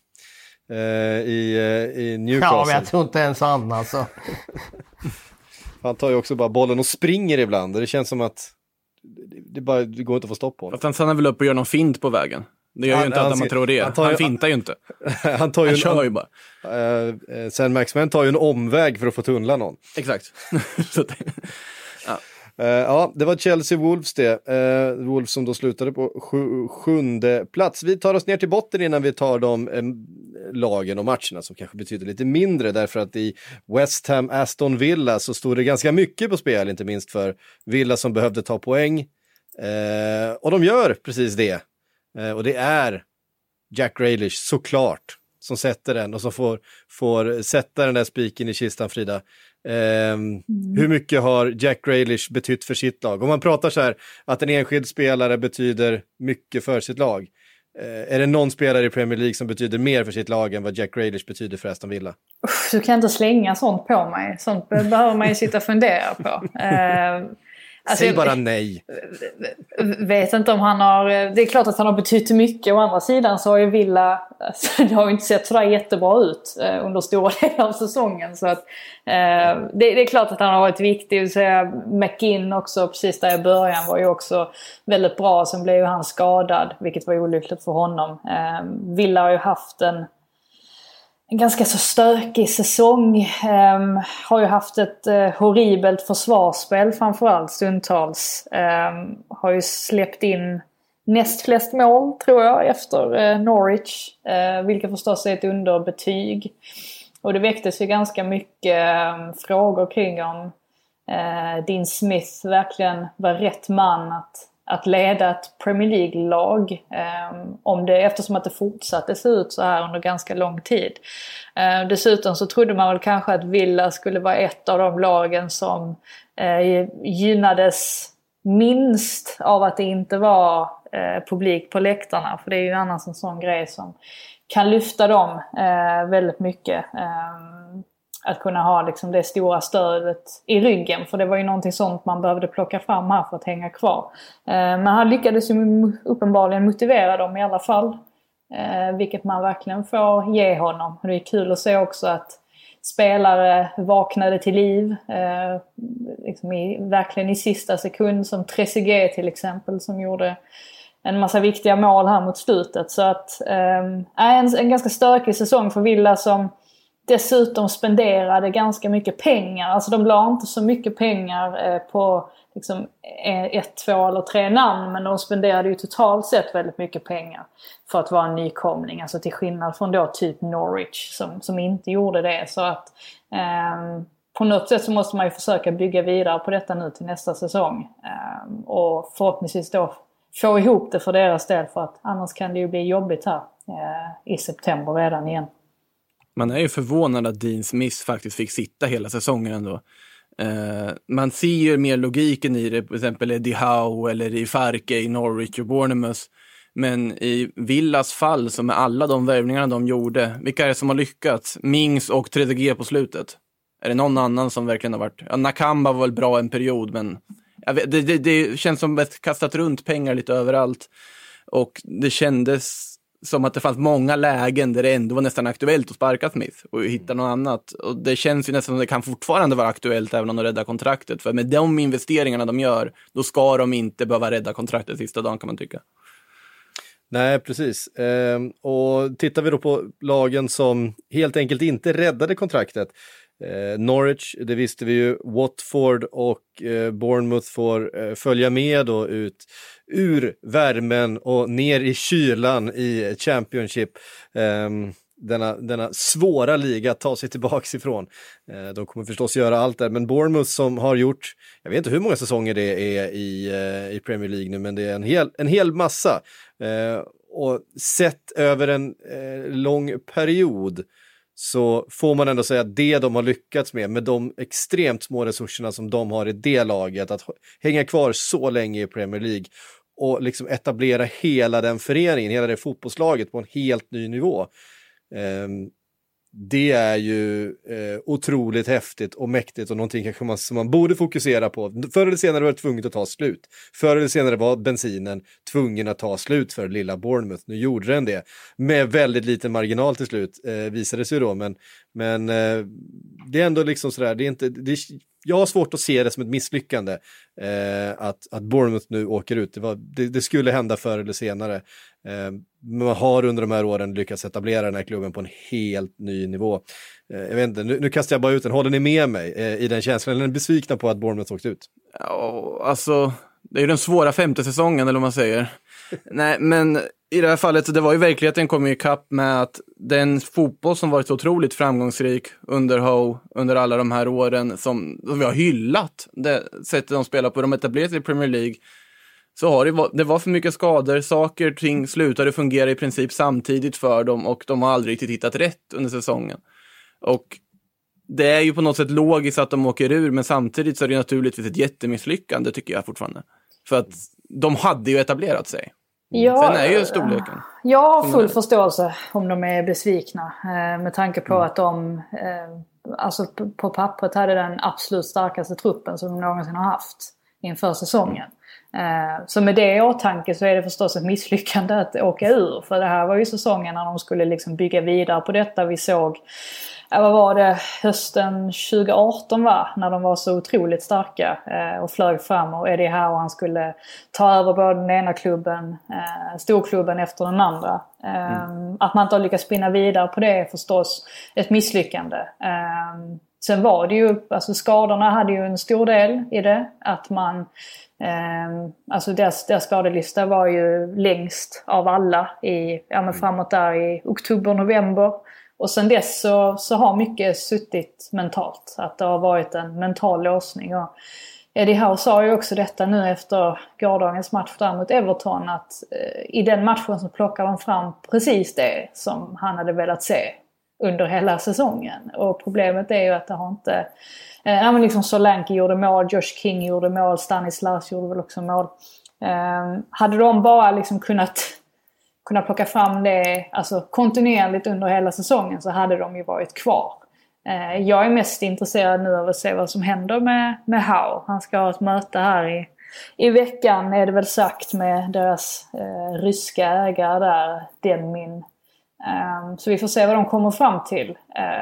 I Newcastle. Ja, men jag tror inte ens han alltså. Han tar ju också bara bollen och springer ibland. Och det känns som att det går inte att få stopp på honom. Att han stannar väl upp och gör någon fint på vägen. Det gör ju inte att man tror det. Han fintar ju inte. Han kör ju bara. Sen Maximin tar ju en omväg för att få tunnla någon. Exakt. Ja, det var Chelsea-Wolves det. Wolves som då slutade på 7:e plats. Vi tar oss ner till botten innan vi tar de lagen och matcherna som kanske betyder lite mindre, därför att i West Ham Aston Villa så stod det ganska mycket på spel, inte minst för Villa som behövde ta poäng. Och de gör precis det. Och det är Jack Grealish såklart som sätter den och som får sätta den där spiken i kistan, Frida. Hur mycket har Jack Grealish betytt för sitt lag? Om man pratar så här att en enskild spelare betyder mycket för sitt lag, är det någon spelare i Premier League som betyder mer för sitt lag än vad Jack Grealish betyder för Aston Villa? Du kan inte slänga sånt på mig. Sånt behöver man ju sitta och fundera på. Säg bara nej. Vet inte om han har... Det är klart att han har betytt mycket. Å andra sidan så har ju Villa... Det har ju inte sett sådär jättebra ut under stora delar av säsongen. Så att, det är klart att han har varit viktig. McGinn också, precis där i början, var ju också väldigt bra. Sen blev ju han skadad, vilket var olyckligt för honom. Villa har ju haft en ganska så stökig säsong. Har ju haft ett horribelt försvarsspel framförallt stundtals. Har ju släppt in näst flest mål tror jag efter Norwich. Vilket förstås är ett underbetyg. Och det väcktes ju ganska mycket frågor kring om Dean Smith verkligen var rätt man att leda ett Premier League-lag eftersom att det fortsatte se ut så här under ganska lång tid. Dessutom så trodde man väl kanske att Villa skulle vara ett av de lagen som gynnades minst av att det inte var publik på läktarna. För det är ju annars en sån grej som kan lyfta dem väldigt mycket. Att kunna ha liksom det stora stödet i ryggen. För det var ju någonting sånt man behövde plocka fram här för att hänga kvar. Men han lyckades ju uppenbarligen motivera dem i alla fall. Vilket man verkligen får ge honom. Och det är kul att se också att spelare vaknade till liv. Liksom verkligen i sista sekund. Som Trezeguet till exempel, som gjorde en massa viktiga mål här mot slutet. Så att en ganska stökig säsong för Villa som dessutom spenderade ganska mycket pengar. Alltså de la inte så mycket pengar på liksom 1, 2 eller 3 namn. Men de spenderade ju totalt sett väldigt mycket pengar för att vara en nykomling. Alltså till skillnad från då typ Norwich som inte gjorde det. Så att på något sätt så måste man ju försöka bygga vidare på detta nu till nästa säsong. Och förhoppningsvis då få ihop det för deras del. För att annars kan det ju bli jobbigt här i september redan igen. Man är ju förvånad att Dean Smith faktiskt fick sitta hela säsongen ändå. Man ser ju mer logiken i det, till exempel Eddie Howe eller i Farke i Norwich och Bournemouth. Men i Villas fall, så med alla de värvningarna de gjorde, vilka är det som har lyckats? Mings och Trezeguet på slutet. Är det någon annan som verkligen har varit... Ja, Nakamba var väl bra en period, men det känns som att kastat runt pengar lite överallt. Och det kändes som att det fanns många lägen där det ändå var nästan aktuellt att sparka Smith och hitta något annat. Och det känns ju nästan som att det kan fortfarande vara aktuellt även om de räddar kontraktet. För med de investeringarna de gör, då ska de inte behöva rädda kontraktet sista dagen, kan man tycka. Nej, precis. Och tittar vi då på lagen som helt enkelt inte räddade kontraktet. Norwich, det visste vi ju. Watford och Bournemouth får följa med då ut ur värmen och ner i kylan i Championship. Denna svåra liga att ta sig tillbaka ifrån. De kommer förstås göra allt där, men Bournemouth som har gjort, jag vet inte hur många säsonger det är i Premier League nu, men det är en hel massa. Och sett över en lång period så får man ändå säga att det de har lyckats med de extremt små resurserna som de har i det laget, att hänga kvar så länge i Premier League och liksom etablera hela den föreningen, hela det fotbollslaget på en helt ny nivå. Det är ju otroligt häftigt och mäktigt och någonting kanske som man borde fokusera på. Förr eller senare var det tvunget att ta slut. Förr eller senare var bensinen tvungen att ta slut för lilla Bournemouth. Nu gjorde den det med väldigt liten marginal till slut, visade det sig då. Men det är ändå liksom sådär, det jag har svårt att se det som ett misslyckande att Bournemouth nu åker ut. Det skulle hända förr eller senare. Man har under de här åren lyckats etablera den här klubben på en helt ny nivå. Jag vet inte, nu kastar jag bara ut den. Håller ni med mig i den känslan? Eller är ni besvikna på att Bournemouth åkt ut? Ja, alltså, det är ju den svåra 5:e säsongen, eller vad man säger. Nej, men i det här fallet, det var ju verkligheten kom i kapp med att den fotboll som varit så otroligt framgångsrik under Howe, under alla de här åren som vi har hyllat, det sättet de spelar på, de etablerade i Premier League, så har det var för mycket skador, saker och ting slutade fungera i princip samtidigt för dem och de har aldrig riktigt hittat rätt under säsongen. Och det är ju på något sätt logiskt att de åker ur, men samtidigt så är det naturligtvis ett jättemisslyckande tycker jag fortfarande. För att de hade ju etablerat sig. Ja, sen är ju storleken. Jag har full förståelse om de är besvikna. Med tanke på att de alltså på pappret hade den absolut starkaste truppen som de någonsin har haft inför säsongen. Så med det i åtanke så är det förstås ett misslyckande att åka ur. För det här var ju säsongen när de skulle liksom bygga vidare på detta. Vi såg, vad var det, hösten 2018 när de var så otroligt starka och flög fram, och Eddie Howe, han skulle ta över både den ena klubben, storklubben efter den andra. Att man inte har lyckats spinna vidare på det är förstås ett misslyckande. Sen var det ju, alltså skadorna hade ju en stor del i det, att man alltså deras skadelista var ju längst av alla framåt där i oktober, november. Och sen dess så har mycket suttit mentalt. Att det har varit en mental låsning. Och Eddie Howe sa ju också detta nu efter gårdagens match där mot Everton. Att i den matchen så plockar han fram precis det som han hade velat se under hela säsongen. Och problemet är ju att det har inte... men liksom Solanke gjorde mål, Josh King gjorde mål, Stanislas gjorde väl också mål. Hade de bara liksom kunnat plocka fram det alltså kontinuerligt under hela säsongen, så hade de ju varit kvar. Jag är mest intresserad nu av att se vad som händer med Howe. Han ska ha ett möte här i veckan, är det väl sagt, med deras ryska ägare där, Denmin. Så vi får se vad de kommer fram till.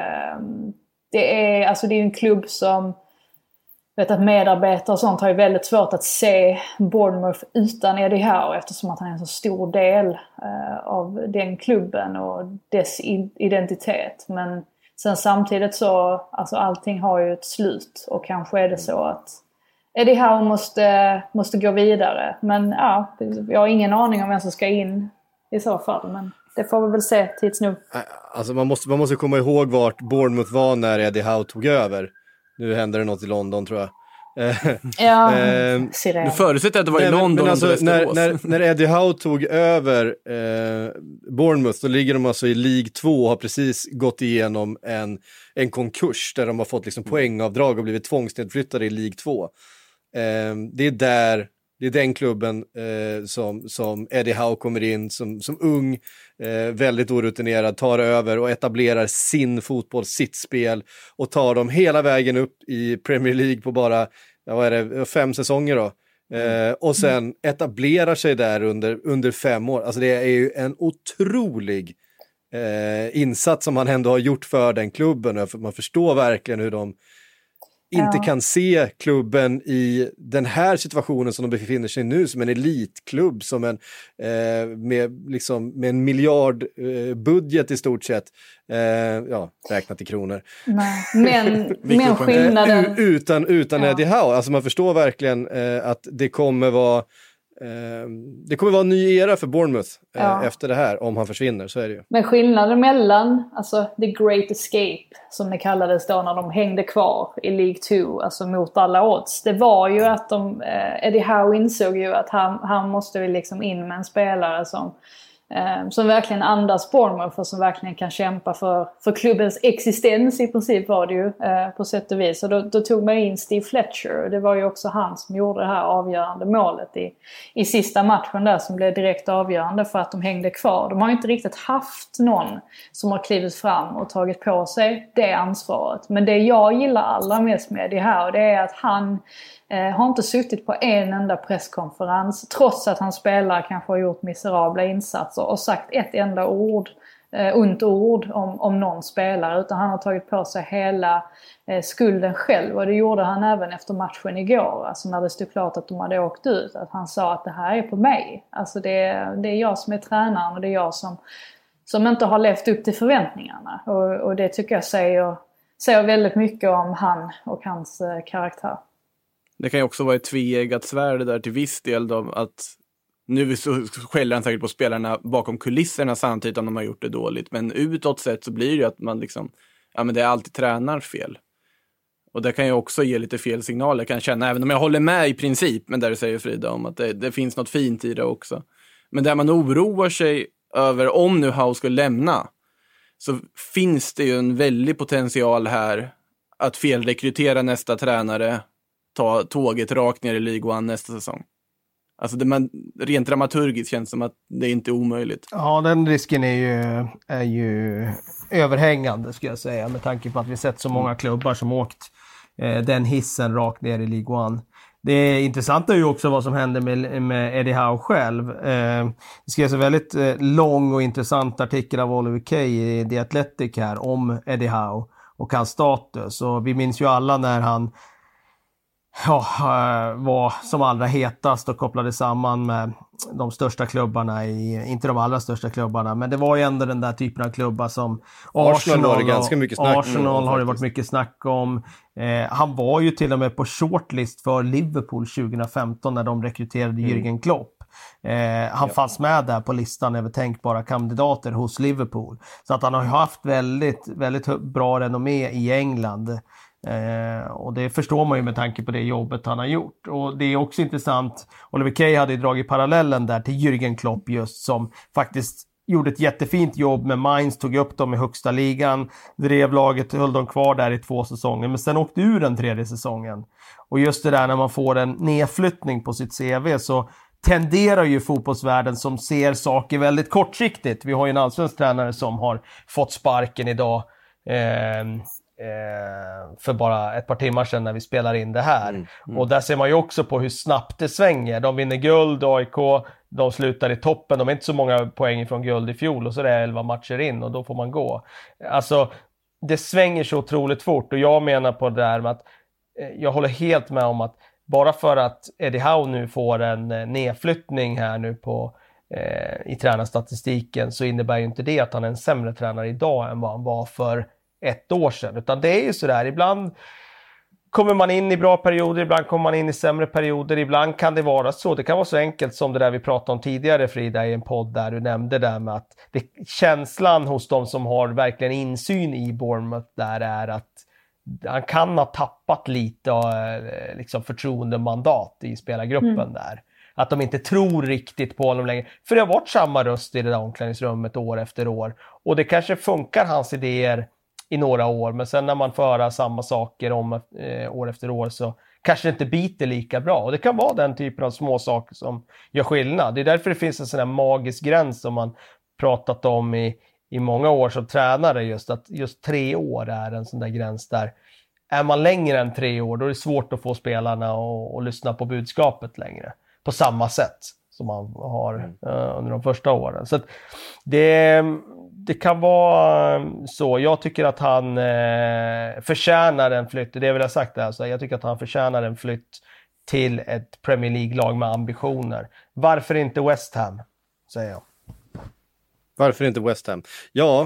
Det är en klubb som, vet att medarbetare och sånt har ju väldigt svårt att se Bournemouth utan Eddie Howe, eftersom att han är en så stor del av den klubben och dess identitet. Men sen samtidigt så, alltså allting har ju ett slut, och kanske är det så att Eddie Howe måste gå vidare. Men ja, jag har ingen aning om vem som ska in i så fall, men det får vi väl se tids nu. Alltså man måste komma ihåg vart Bournemouth var när Eddie Howe tog över. Nu händer det något i London, tror jag. Du förutsätter att det var i London. Men alltså, när Eddie Howe tog över Bournemouth, då ligger de alltså i League 2 och har precis gått igenom en konkurs där de har fått liksom poängavdrag och blivit tvångsnedflyttade i League 2. Det är den klubben som Eddie Howe kommer in som ung, väldigt orutinerad, tar över och etablerar sin fotboll, sitt spel, och tar dem hela vägen upp i Premier League på bara 5 säsonger då. Och sen etablerar sig där under 5 år. Alltså det är ju en otrolig insats som han ändå har gjort för den klubben. Man förstår verkligen hur de inte kan se klubben i den här situationen som de befinner sig nu som en elitklubb, som med en miljardbudget i stort sett, räknat i kronor. Nej, men skillnaden... utan Eddie Howe. Alltså man förstår verkligen att det kommer vara en ny era för Bournemouth efter det här, om han försvinner, så är det ju. Men skillnaden mellan, alltså the great escape som det kallades då när de hängde kvar i League 2, alltså mot alla odds, det var ju att Eddie Howe insåg ju att han måste ju liksom in med en spelare som verkligen andas Bournemouth och som verkligen kan kämpa för klubbens existens, i princip var det ju på sätt och vis. Och då tog man in Steve Fletcher, och det var ju också han som gjorde det här avgörande målet i sista matchen där, som blev direkt avgörande för att de hängde kvar. De har ju inte riktigt haft någon som har klivit fram och tagit på sig det ansvaret. Men det jag gillar allra mest med det här, det är att han har inte suttit på en enda presskonferens, trots att hans spelare kanske har gjort miserabla insatser, och sagt ett enda ord ont ord om någon spelare, utan han har tagit på sig hela skulden själv, och det gjorde han även efter matchen igår, alltså när det stod klart att de hade åkt ut, att han sa att det här är på mig, alltså det är jag som är tränaren och det är jag som inte har levt upp till förväntningarna, och det tycker jag säger väldigt mycket om han och hans karaktär. Det kan ju också vara ett tveeggat svärd där till viss del då, att nu så skäller han säkert på spelarna bakom kulisserna samtidigt om de har gjort det dåligt. Men utåt sett så blir det ju att man liksom, ja men det är alltid tränars fel. Och det kan ju också ge lite fel signaler, kan jag känna, även om jag håller med i princip, men där det säger Frida om att det finns något fint i det också. Men där man oroar sig över om nu Howe ska lämna, så finns det ju en väldig potential här att felrekrytera nästa tränare, ta tåget rakt ner i League One nästa säsong. Alltså rent dramaturgiskt känns som att det inte är omöjligt. Ja, den risken är ju överhängande, ska jag säga, med tanke på att vi sett så många klubbar som åkt den hissen rakt ner i League One. Det intressanta är ju också vad som hände med Eddie Howe själv. Det skrevs en väldigt lång och intressant artikel av Oliver Kay i The Athletic här om Eddie Howe och hans status. Och vi minns ju alla när han var som allra hetast och kopplade samman med de största klubbarna, inte de allra största klubbarna, men det var ju ändå den där typen av klubbar som Arsenal var det ganska mycket snack Arsenal har det varit mycket snack om. Han var ju till och med på shortlist för Liverpool 2015 när de rekryterade Jürgen Klopp. Han fanns med där på listan över tänkbara kandidater hos Liverpool. Så att han har haft väldigt, väldigt bra renommé i England. Och det förstår man ju med tanke på det jobbet han har gjort. Och det är också intressant, Oliver Kay hade ju dragit parallellen där till Jürgen Klopp just, som faktiskt gjorde ett jättefint jobb med Mainz, tog upp dem i högsta ligan, drev laget, höll dem kvar där i 2 säsonger, men sen åkte ur den 3:e säsongen. Och just det där, när man får en nedflyttning på sitt CV, så tenderar ju fotbollsvärlden som ser saker väldigt kortsiktigt. Vi har ju en allsvensk tränare som har fått sparken idag för bara ett par timmar sedan när vi spelar in det här. Och där ser man ju också på hur snabbt det svänger. De vinner guld, AIK, de slutar i toppen. De är inte så många poäng från guld i fjol, och så är det 11 matcher in och då får man gå. Alltså, det svänger så otroligt fort, och jag menar på det där med att jag håller helt med om att bara för att Eddie Howe nu får en nedflyttning här nu i tränarstatistiken, så innebär ju inte det att han är en sämre tränare idag än vad han var för 1 år sedan. Utan det är ju sådär, ibland kommer man in i bra perioder, ibland kommer man in i sämre perioder, ibland kan det vara så. Det kan vara så enkelt som det där vi pratade om tidigare, Frida, i en podd där du nämnde där med att känslan hos de som har verkligen insyn i Bournemouth där är att han kan ha tappat lite liksom förtroendemandat i spelargruppen där. Att de inte tror riktigt på honom längre. För det har varit samma röst i det där omklädningsrummet år efter år. Och det kanske funkar hans idéer i några år, men sen när man får höra samma saker om år efter år, så kanske det inte biter lika bra. Och det kan vara den typen av små saker som gör skillnad. Det är därför det finns en sån här magisk gräns som man pratat om i många år som tränare, just att just 3 år är en sån där gräns där. Är man längre än 3 år, då är det svårt att få spelarna att lyssna på budskapet längre på samma sätt som man har under de första åren. Så att det kan vara så. Jag tycker att han förtjänar en flytt. Det vill jag sagt alltså. Jag tycker att han förtjänar en flytt till ett Premier League-lag med ambitioner. Varför inte West Ham, säger jag. Varför inte West Ham? Ja,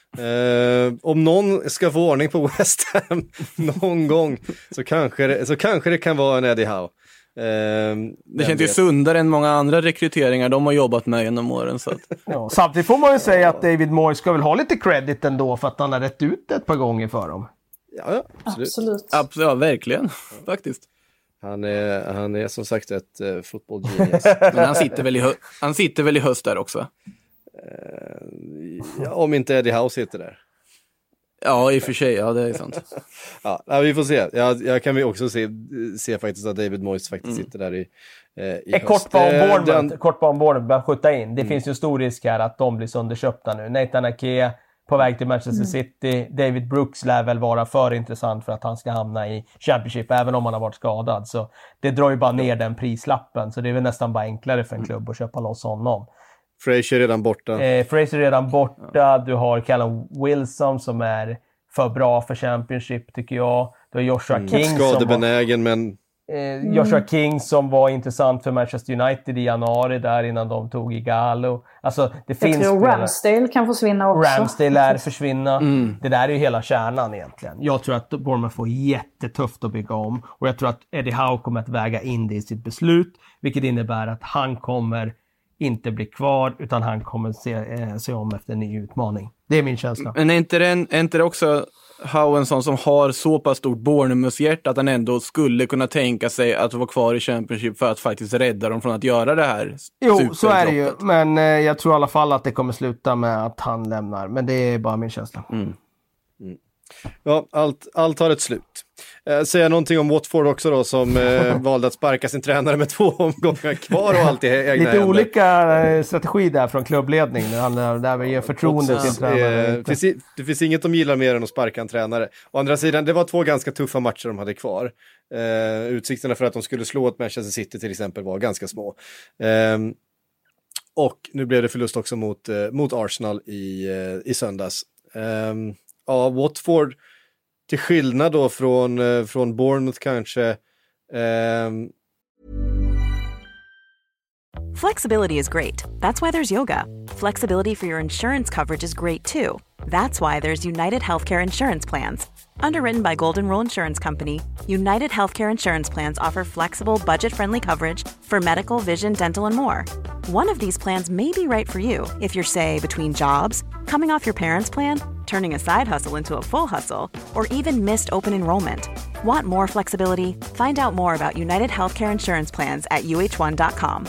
om någon ska få ordning på West Ham någon gång, så kanske det kan vara en Eddie Howe. Det känns ju sundare än många andra rekryteringar de har jobbat med genom åren. Så att. Ja, samtidigt får man ju säga att David Moyes ska väl ha lite credit ändå för att han har rätt ut ett par gånger för dem. Ja, absolut. Ja, verkligen, faktiskt. Han är som sagt ett football genius. Men han sitter väl i höst där också? Ja, om inte Eddie Howe sitter där. Ja, i och för sig, ja, det är sant. Ja, vi får se. Jag kan vi också se faktiskt att David Moyes faktiskt sitter där i höst. Kort på Bournemouth bör skjuta in. Det finns ju en stor risk här att de blir sönderköpta nu. Nathan Ake på väg till Manchester City. David Brooks lär väl vara för intressant för att han ska hamna i Championship, även om han har varit skadad. Så det drar ju bara ner den prislappen. Så det är väl nästan bara enklare för en klubb att köpa loss honom. Fraser redan borta. Fraser redan borta. Du har Callum Wilson som är för bra för Championship tycker jag. Du har Joshua King skadebenägen men... Joshua King som var intressant för Manchester United i januari där innan de tog Igalo. Alltså det finns... Jag tror Ramsdale kan försvinna också. Ramsdale lär försvinna. Det där är ju hela kärnan egentligen. Jag tror att Bournemouth får jättetufft att bygga om. Och jag tror att Eddie Howe kommer att väga in det i sitt beslut. Vilket innebär att han kommer inte bli kvar utan han kommer se om efter en ny utmaning. Det är min känsla. Men är inte det också Howe en sån som har så pass stort Bournemouth-hjärta att han ändå skulle kunna tänka sig att vara kvar i Championship för att faktiskt rädda dem från att göra det här? Jo, så är det ju. Men jag tror i alla fall att det kommer sluta med att han lämnar. Men det är bara min känsla. Ja, allt har ett slut. Säga någonting om Watford också då som valde att sparka sin tränare med 2 omgångar kvar och allt i egna lite händer. Olika strategi där från klubbledningen. Där vi ger förtroende till tränare. Det finns inget de gillar mer än att sparka en tränare. Å andra sidan, det var 2 ganska tuffa matcher de hade kvar. Utsikterna för att de skulle slå ett Manchester City till exempel var ganska små. Och nu blev det förlust också mot Arsenal i söndags. Ja, Watford till skillnad då från Bournemouth kanske. Flexibility is great. That's why there's yoga. Flexibility for your insurance coverage is great too. That's why there's United Healthcare Insurance Plans. Underwritten by Golden Rule Insurance Company, United Healthcare Insurance Plans offer flexible, budget-friendly coverage for medical, vision, dental, and more. One of these plans may be right for you if you're, say, between jobs, coming off your parents' plan, turning a side hustle into a full hustle, or even missed open enrollment. Want more flexibility? Find out more about United Healthcare Insurance Plans at uh1.com.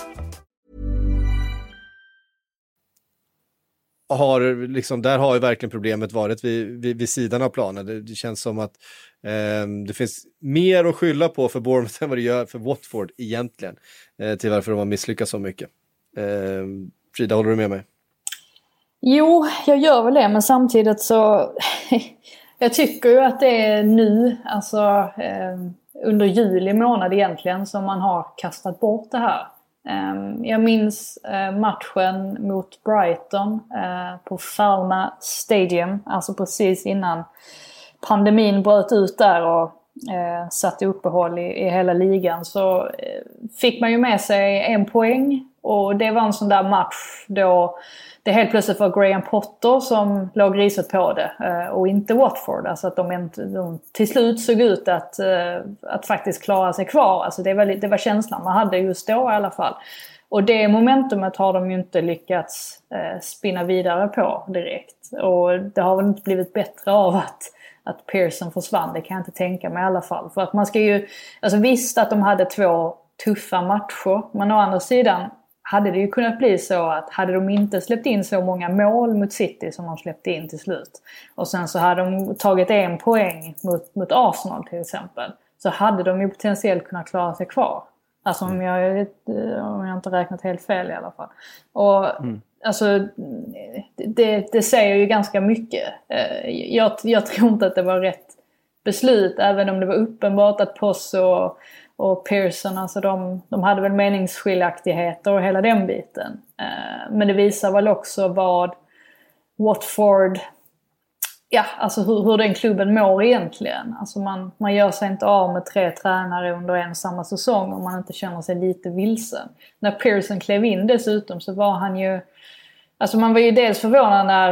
Där har ju verkligen problemet varit vid sidan av planen. Det känns som att det finns mer att skylla på för Bournemouth än vad det gör för Watford egentligen. Till varför de har misslyckats så mycket. Frida, håller du med mig? Jo, jag gör väl det, men samtidigt så jag tycker ju att det är nu, alltså under juli månad egentligen, som man har kastat bort det här. Jag minns matchen mot Brighton på Falma Stadium, alltså precis innan pandemin bröt ut där och satte uppehåll i hela ligan, så fick man ju med sig 1 poäng, och det var en sån där match då det helt plötsligt var Graham Potter som låg riset på det och inte Watford. Alltså att de till slut såg ut att faktiskt klara sig kvar. Alltså det var känslan man hade just då i alla fall. Och det momentumet har de ju inte lyckats spinna vidare på direkt. Och det har väl inte blivit bättre av att Pearson försvann. Det kan jag inte tänka mig i alla fall. För att man ska ju, alltså visst att de hade 2 tuffa matcher, men å andra sidan hade det ju kunnat bli så att hade de inte släppt in så många mål mot City som de släppte in till slut, och sen så hade de tagit 1 poäng mot Arsenal till exempel, så hade de ju potentiellt kunnat klara sig kvar. Alltså om jag inte räknat helt fel i alla fall. Och alltså det säger ju ganska mycket. Jag tror inte att det var rätt beslut, även om det var uppenbart att Poss och Pearson, alltså de hade väl meningsskiljaktigheter och hela den biten. Men det visar väl också vad Watford, ja, alltså hur den klubben mår egentligen. Alltså man gör sig inte av med 3 tränare under en samma säsong om man inte känner sig lite vilsen. När Pearson klev in dessutom så var han ju, alltså man var ju dels förvånad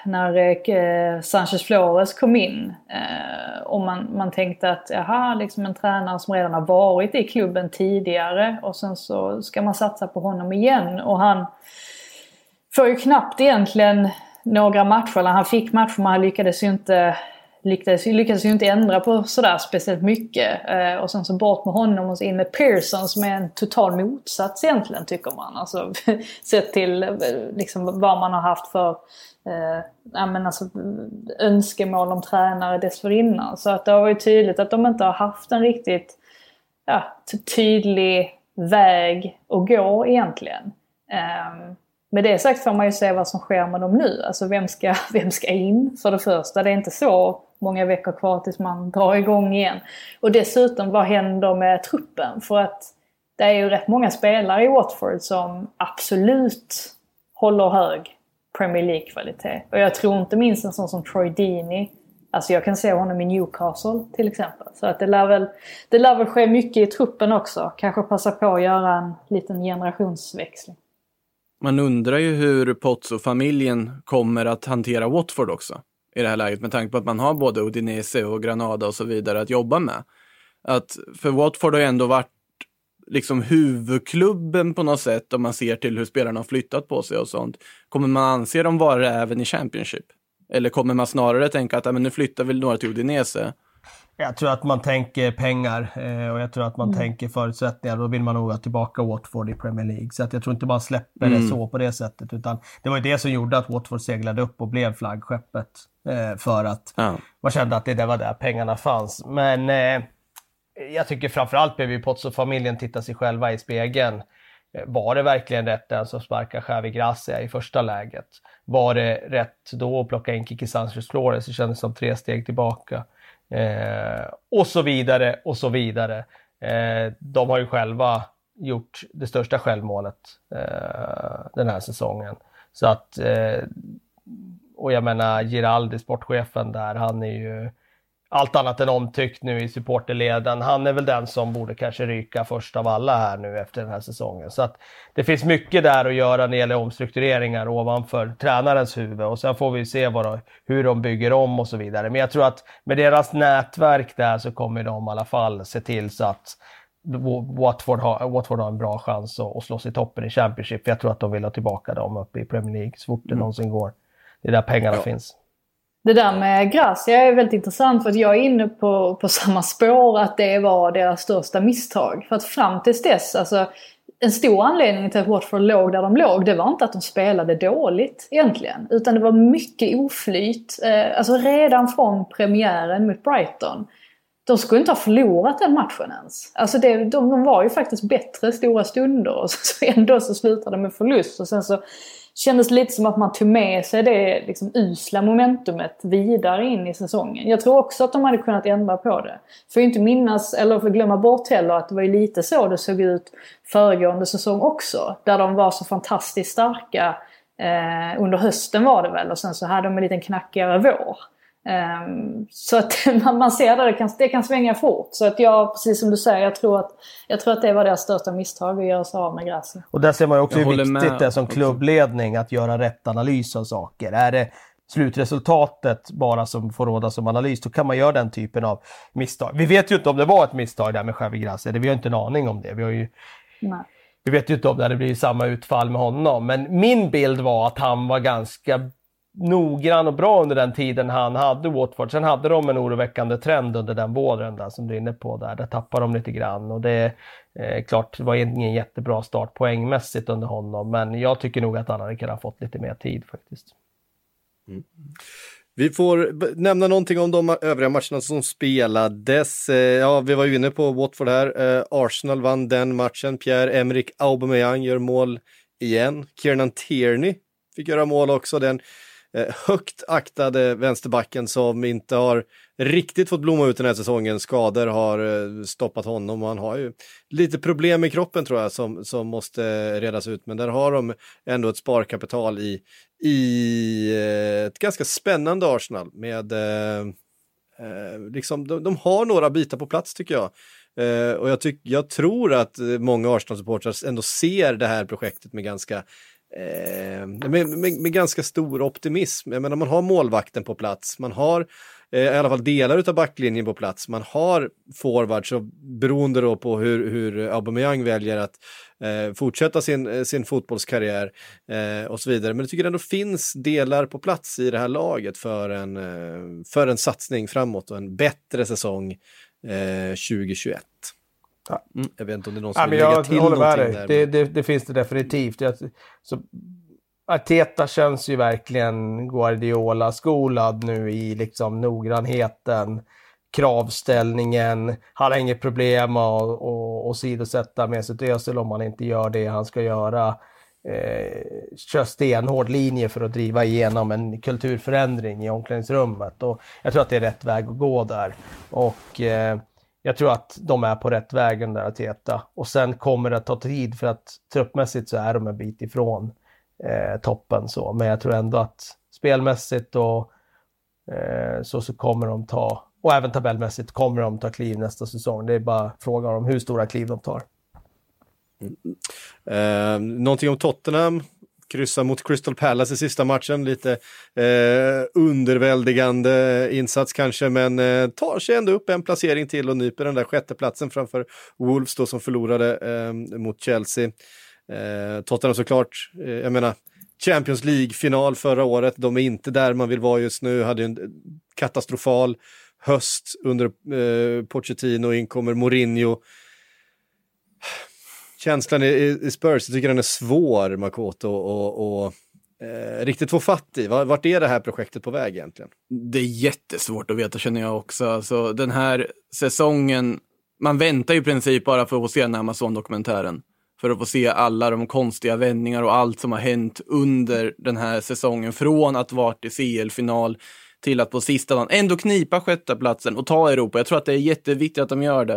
när Sanchez Flores kom in. Och man tänkte att liksom en tränare som redan har varit i klubben tidigare, och sen så ska man satsa på honom igen. Och han får ju knappt egentligen några matcher, eller han fick matcher, men han lyckades ju inte ändra på sådär speciellt mycket. Och sen så bort med honom och så in med Pearson som är en total motsats egentligen, tycker man. Alltså sett till liksom vad man har haft för önskemål om tränare dessförinnan. Så att det har varit tydligt att de inte har haft en riktigt tydlig väg att gå egentligen. Med det sagt får man ju se vad som sker med dem nu. Alltså vem ska in för det första? Det är inte så många veckor kvar tills man drar igång igen. Och dessutom, vad händer med truppen? För att det är ju rätt många spelare i Watford som absolut håller hög Premier League-kvalitet. Och jag tror inte minst en sån som Troy Deeney. Alltså jag kan se honom i Newcastle till exempel. Så att det lär väl ske mycket i truppen också. Kanske passa på att göra en liten generationsväxling. Man undrar ju hur Pozzo-familjen kommer att hantera Watford också i det här läget. Med tanke på att man har både Udinese och Granada och så vidare att jobba med. För Watford har ju ändå varit liksom huvudklubben på något sätt om man ser till hur spelarna har flyttat på sig och sånt. Kommer man anse dem vara det även i Championship? Eller kommer man snarare tänka att men nu flyttar vi några till Udinese? Jag tror att man tänker pengar och jag tror att man tänker förutsättningar. Då vill man nog ha tillbaka Watford i Premier League. Så att jag tror inte man släpper det så på det sättet. Utan det var ju det som gjorde att Watford seglade upp och blev flaggskeppet. För att man kände att det var där pengarna fanns. Men jag tycker framförallt behöver ju Pozzo-familjen titta sig själva i spegeln. Var det verkligen rätt den som sparkar Javi Gracia i första läget? Var det rätt då att plocka in Kiki Sanchez-Flores? Det kändes som 3 steg tillbaka. Och så vidare och så vidare. De har ju själva gjort det största självmålet den här säsongen. Så att, och jag menar Giraldi, sportchefen där, han är ju allt annat än omtyckt nu i supporterleden. Han är väl den som borde kanske ryka först av alla här nu efter den här säsongen. Så att det finns mycket där att göra när det gäller omstruktureringar ovanför tränarens huvud. Och sen får vi se hur de bygger om och så vidare. Men jag tror att med deras nätverk där så kommer de i alla fall se till så att Watford har en bra chans att slå sig i toppen i Championship. För jag tror att de vill ha tillbaka dem uppe i Premier League så fort det någonsin går. Det är där pengarna finns. Det där med Gracia är väldigt intressant för att jag är inne på samma spår att det var deras största misstag. För att fram tills dess, alltså en stor anledning till att Watford låg där de låg, det var inte att de spelade dåligt egentligen. Utan det var mycket oflyt, alltså redan från premiären mot Brighton. De skulle inte ha förlorat den matchen ens. Alltså de var ju faktiskt bättre stora stunder och så ändå så slutade de med förlust och sen så kändes lite som att man tog med sig det liksom usla momentumet vidare in i säsongen. Jag tror också att de hade kunnat ändra på det. För inte minnas, eller för glömma bort heller, att det var ju lite så det såg ut föregående säsong också. Där de var så fantastiskt starka under hösten var det väl. Och sen så hade de en liten knackigare vår. Så att man ser det kan svänga fort. Så att jag, precis som du säger, jag tror att det var deras största misstag att göra sig av med Gracia. Och där ser man ju också hur viktigt det är som klubbledning att göra rätt analys av saker. Är det slutresultatet bara som får råda som analys, då kan man göra den typen av misstag. Vi vet ju inte om det var ett misstag där med Javi Gracia. Vi har inte en aning om det. Vi vet ju inte om det blir samma utfall med honom. Men min bild var att han var ganska noggrann och bra under den tiden han hade Watford. Sen hade de en oroväckande trend under den våren där som du är inne på där tappade de lite grann och det klart det var ingen jättebra start poängmässigt under honom, men jag tycker nog att han hade kunnat fått lite mer tid faktiskt. Vi får nämna någonting om de övriga matcherna som spelades. Ja, vi var ju inne på Watford här. Arsenal vann den matchen. Pierre-Emerick Aubameyang gör mål igen. Kieran Tierney fick göra mål också. Den högt aktade vänsterbacken som inte har riktigt fått blomma ut den här säsongen. Skador har stoppat honom och han har ju lite problem i kroppen tror jag som måste redas ut. Men där har de ändå ett sparkapital i ett ganska spännande Arsenal med liksom, de har några bitar på plats tycker jag. Och jag tror att många Arsenal-supportrar ändå ser det här projektet med ganska med ganska stor optimism. Jag menar, man har målvakten på plats, man har i alla fall delar utav backlinjen på plats, man har forwards och beroende då på hur Aubameyang väljer att fortsätta sin fotbollskarriär och så vidare. Men jag tycker ändå finns delar på plats i det här laget för en satsning framåt och en bättre säsong 2021. Ja. Jag vet inte om det är någon som vill lägga till någonting där. Det finns det definitivt. Så Arteta känns ju verkligen Guardiola-skolad nu i liksom noggrannheten, kravställningen. Han har inget problem att sidosätta med sitt Özil om man inte gör det han ska göra. Kör stenhård linje för att driva igenom en kulturförändring i omklädningsrummet. Och jag tror att det är rätt väg att gå där. Och jag tror att de är på rätt vägen där att heta. Och sen kommer det att ta tid för att truppmässigt så är de en bit ifrån toppen så. Men jag tror ändå att spelmässigt och så kommer de ta, och även tabellmässigt kommer de ta kliv nästa säsong. Det är bara frågan om hur stora kliv de tar. Någonting om Tottenham. Kryssa mot Crystal Palace i sista matchen. Lite underväldigande insats kanske, men tar sig ändå upp en placering till och nyper den där sjätte platsen framför Wolves då, som förlorade mot Chelsea. Tottenham såklart, jag menar Champions League-final förra året. De är inte där man vill vara just nu. Hade en katastrofal höst under Pochettino, inkommer Mourinho. Känslan i Spurs, jag tycker den är svår, Makoto, och riktigt få fatt i. Vart är det här projektet på väg egentligen? Det är jättesvårt att veta, känner jag också. Alltså, den här säsongen, man väntar ju i princip bara för att få se den här Amazon-dokumentären. För att få se alla de konstiga vändningar och allt som har hänt under den här säsongen. Från att varit i CL-final till att på sista dagen ändå knipa sjätte platsen och ta Europa. Jag tror att det är jätteviktigt att de gör det.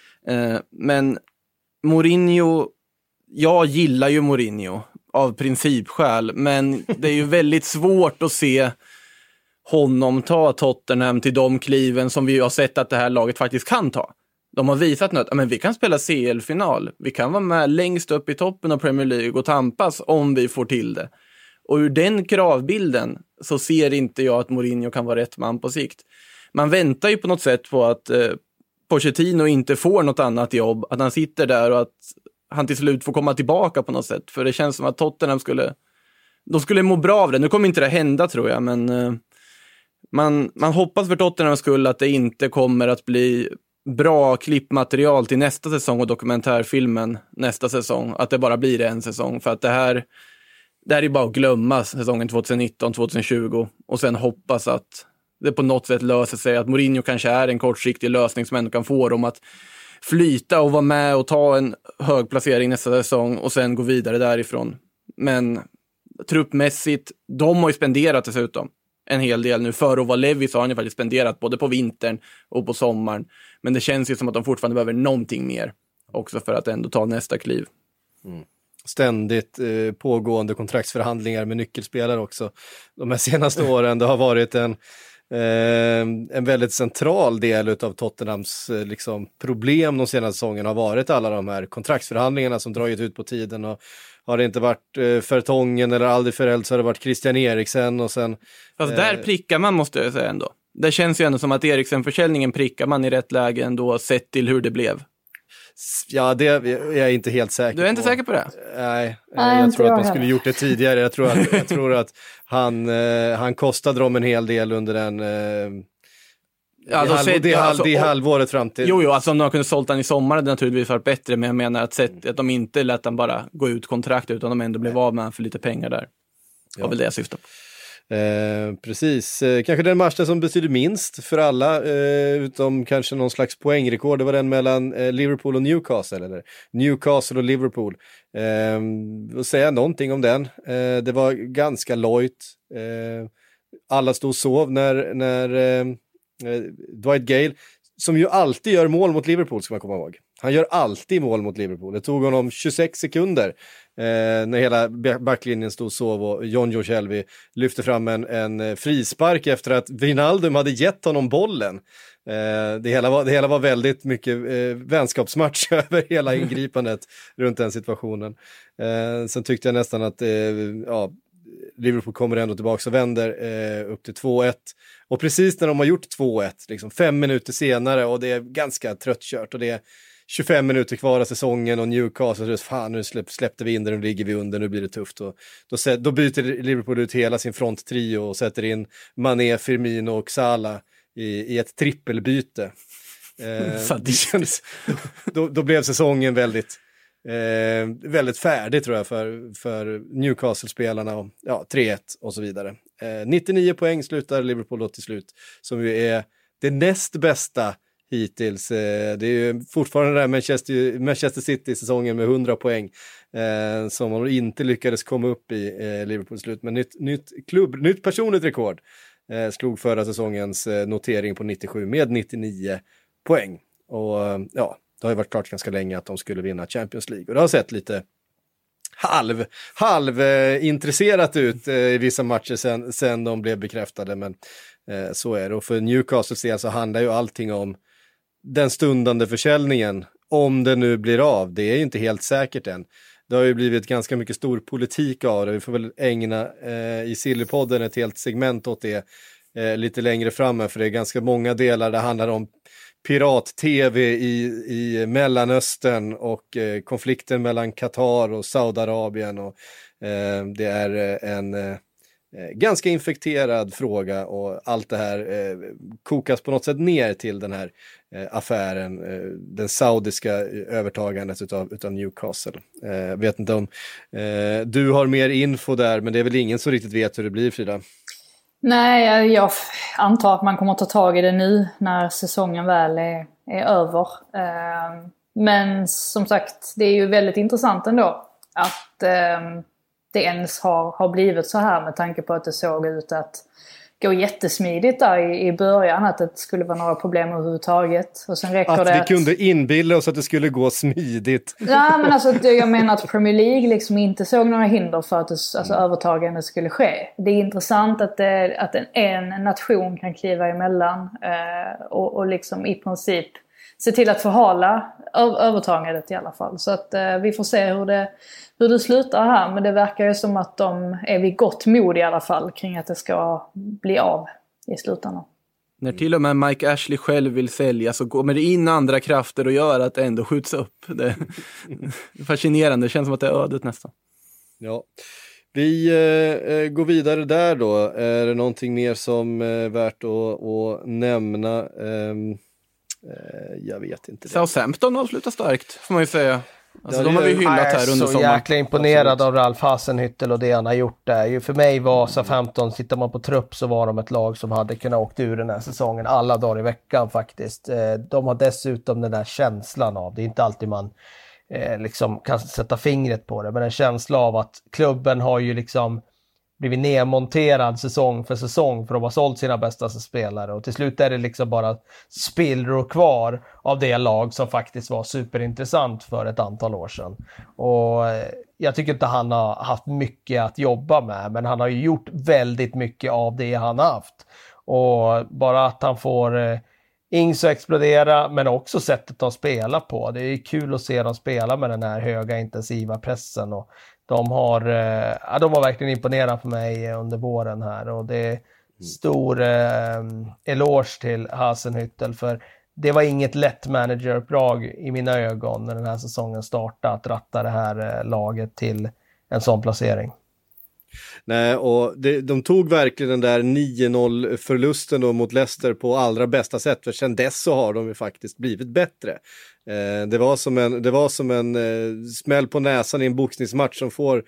Men Mourinho, jag gillar ju Mourinho av principskäl, men det är ju väldigt svårt att se honom ta Tottenham till de kliven som vi har sett att det här laget faktiskt kan ta. De har visat nu att men vi kan spela CL-final, vi kan vara med längst upp i toppen av Premier League och tampas om vi får till det. Och ur den kravbilden så ser inte jag att Mourinho kan vara rätt man på sikt. Man väntar ju på något sätt på att Pochettino inte får något annat jobb, att han sitter där och att han till slut får komma tillbaka på något sätt. För det känns som att Tottenham skulle må bra av det. Nu kommer inte det hända, tror jag, men man hoppas för Tottenhams skull att det inte kommer att bli bra klippmaterial till nästa säsong och dokumentärfilmen nästa säsong. Att det bara blir en säsong, för att det här är bara att glömma säsongen 2019-2020 och sen hoppas att det på något sätt löser sig, att Mourinho kanske är en kortsiktig lösning som ändå kan få dem att flyta och vara med och ta en hög placering nästa säsong och sen gå vidare därifrån. Men truppmässigt, de har ju spenderat dessutom en hel del nu. För att vara Levi så har han ju faktiskt spenderat både på vintern och på sommaren. Men det känns ju som att de fortfarande behöver någonting mer också för att ändå ta nästa kliv. Ständigt pågående kontraktsförhandlingar med nyckelspelare också. De här senaste åren, det har varit en väldigt central del av Tottenhams liksom, problem de senaste säsongerna har varit alla de här kontraktsförhandlingarna som dragit ut på tiden, och har det inte varit Fertongen eller Alderweireld så har det varit Christian Eriksen och sen... Fast där prickar man, måste jag säga ändå. Det känns ju ändå som att Eriksen-försäljningen prickar man i rätt läge ändå sett till hur det blev. Ja, det är jag inte helt säker på. Du är inte säker på det? Nej, jag tror att man skulle gjort det tidigare. Jag tror att han kostade dem en hel del under den det halvåret fram till... Jo, alltså om de kunde sålt han i sommar hade det naturligtvis varit bättre, men jag menar att de inte lät han bara gå ut kontrakt utan de ändå blev av med han för lite pengar där. Det var väl det jag syftar på. Precis, kanske den matchen som betyder minst för alla, utom kanske någon slags poängrekord, det var den mellan Liverpool och Newcastle, eller Newcastle och Liverpool. Och säga någonting om den, det var ganska lojt, alla stod och sov när Dwight Gale, som ju alltid gör mål mot Liverpool, ska man komma ihåg. Han gör alltid mål mot Liverpool. Det tog honom 26 sekunder när hela backlinjen stod och sov och Jonjo Shelby lyfte fram en frispark efter att Wijnaldum hade gett honom bollen. Det hela var väldigt mycket vänskapsmatch över hela ingripandet runt den situationen. Sen tyckte jag nästan att Liverpool kommer ändå tillbaka och vänder upp till 2-1. Och precis när de har gjort 2-1, liksom 5 minuter senare, och det är ganska tröttkört och det är 25 minuter kvar av säsongen och Newcastle, fan nu släppte vi in där, nu ligger vi under, nu blir det tufft. Och då byter Liverpool ut hela sin fronttrio och sätter in Mané, Firmino och Salah i ett trippelbyte. Då blev säsongen väldigt färdig, tror jag, för Newcastle-spelarna, och 3-1 och så vidare. 99 poäng slutar Liverpool då till slut, som ju är det näst bästa hittills. Det är ju fortfarande där Manchester City-säsongen med 100 poäng som man inte lyckades komma upp i Liverpools slut. Men nytt personligt rekord slog förra säsongens notering på 97 med 99 poäng. Och det har ju varit klart ganska länge att de skulle vinna Champions League. Och det har sett lite intresserat ut i vissa matcher sen de blev bekräftade, men så är det. Och för Newcastles del så handlar ju allting om den stundande försäljningen, om det nu blir av. Det är ju inte helt säkert än. Det har ju blivit ganska mycket stor politik av det. Vi får väl ägna i Sillypodden ett helt segment åt det lite längre fram, för det är ganska många delar. Det handlar om pirat-tv i Mellanöstern och konflikten mellan Qatar och Saudiarabien. Och det är en ganska infekterad fråga, och allt det här kokas på något sätt ner till den här affären, den saudiska övertagandet utav Newcastle. Vet inte om du har mer info där, men det är väl ingen som riktigt vet hur det blir, Frida? Nej, jag antar att man kommer att ta tag i det nu när säsongen väl är över. Men som sagt, det är ju väldigt intressant ändå att det ens har blivit så här, med tanke på att det såg ut att gå jättesmidigt där i början, att det skulle vara några problem överhuvudtaget. Och sen räcker att det vi kunde inbilla oss att det skulle gå smidigt. Ja, men alltså, jag menar att Premier League liksom inte såg några hinder för att övertagande skulle ske. Det är intressant att en nation kan kliva emellan och liksom i princip se till att förhala övertagandet i alla fall. Så att vi får se hur det slutar här. Men det verkar ju som att de är vid gott mod i alla fall kring att det ska bli av i slutändan. När till och med Mike Ashley själv vill sälja, så kommer det in andra krafter och gör att det ändå skjuts upp. Det är fascinerande, det känns som att det är ödet nästan. Ja, vi går vidare där då. Är det någonting mer som är värt att nämna? Jag vet inte. Southampton avslutar starkt, får man ju säga. Alltså, de har vi hyllat här under sommaren. Jag är så jäkla imponerad av Ralf Hasenhüttl och det han har gjort där. För mig var Southampton, tittar man på trupp, så var de ett lag som hade kunnat åkt ur den här säsongen alla dagar i veckan faktiskt. De har dessutom den där känslan av, det är inte alltid man liksom kan sätta fingret på det, men en känsla av att klubben har ju liksom blivit nedmonterad säsong för säsong för att ha sålt sina bästa spelare, och till slut är det liksom bara spillror kvar av det lag som faktiskt var superintressant för ett antal år sedan. Och jag tycker inte han har haft mycket att jobba med, men han har ju gjort väldigt mycket av det han har haft, och bara att han får Ings att explodera, men också sättet de spelar på. Det är kul att se dem spela med den här höga intensiva pressen, och de har verkligen imponerat för mig under våren här, och det är stor eloge till Hasenhüttl, för det var inget lätt manageruppdrag i mina ögon när den här säsongen startade, att ratta det här laget till en sån placering. Nej, och de tog verkligen den där 9-0 förlusten då mot Leicester på allra bästa sätt, för sen dess så har de ju faktiskt blivit bättre. Det var som en smäll på näsan i en boxningsmatch som får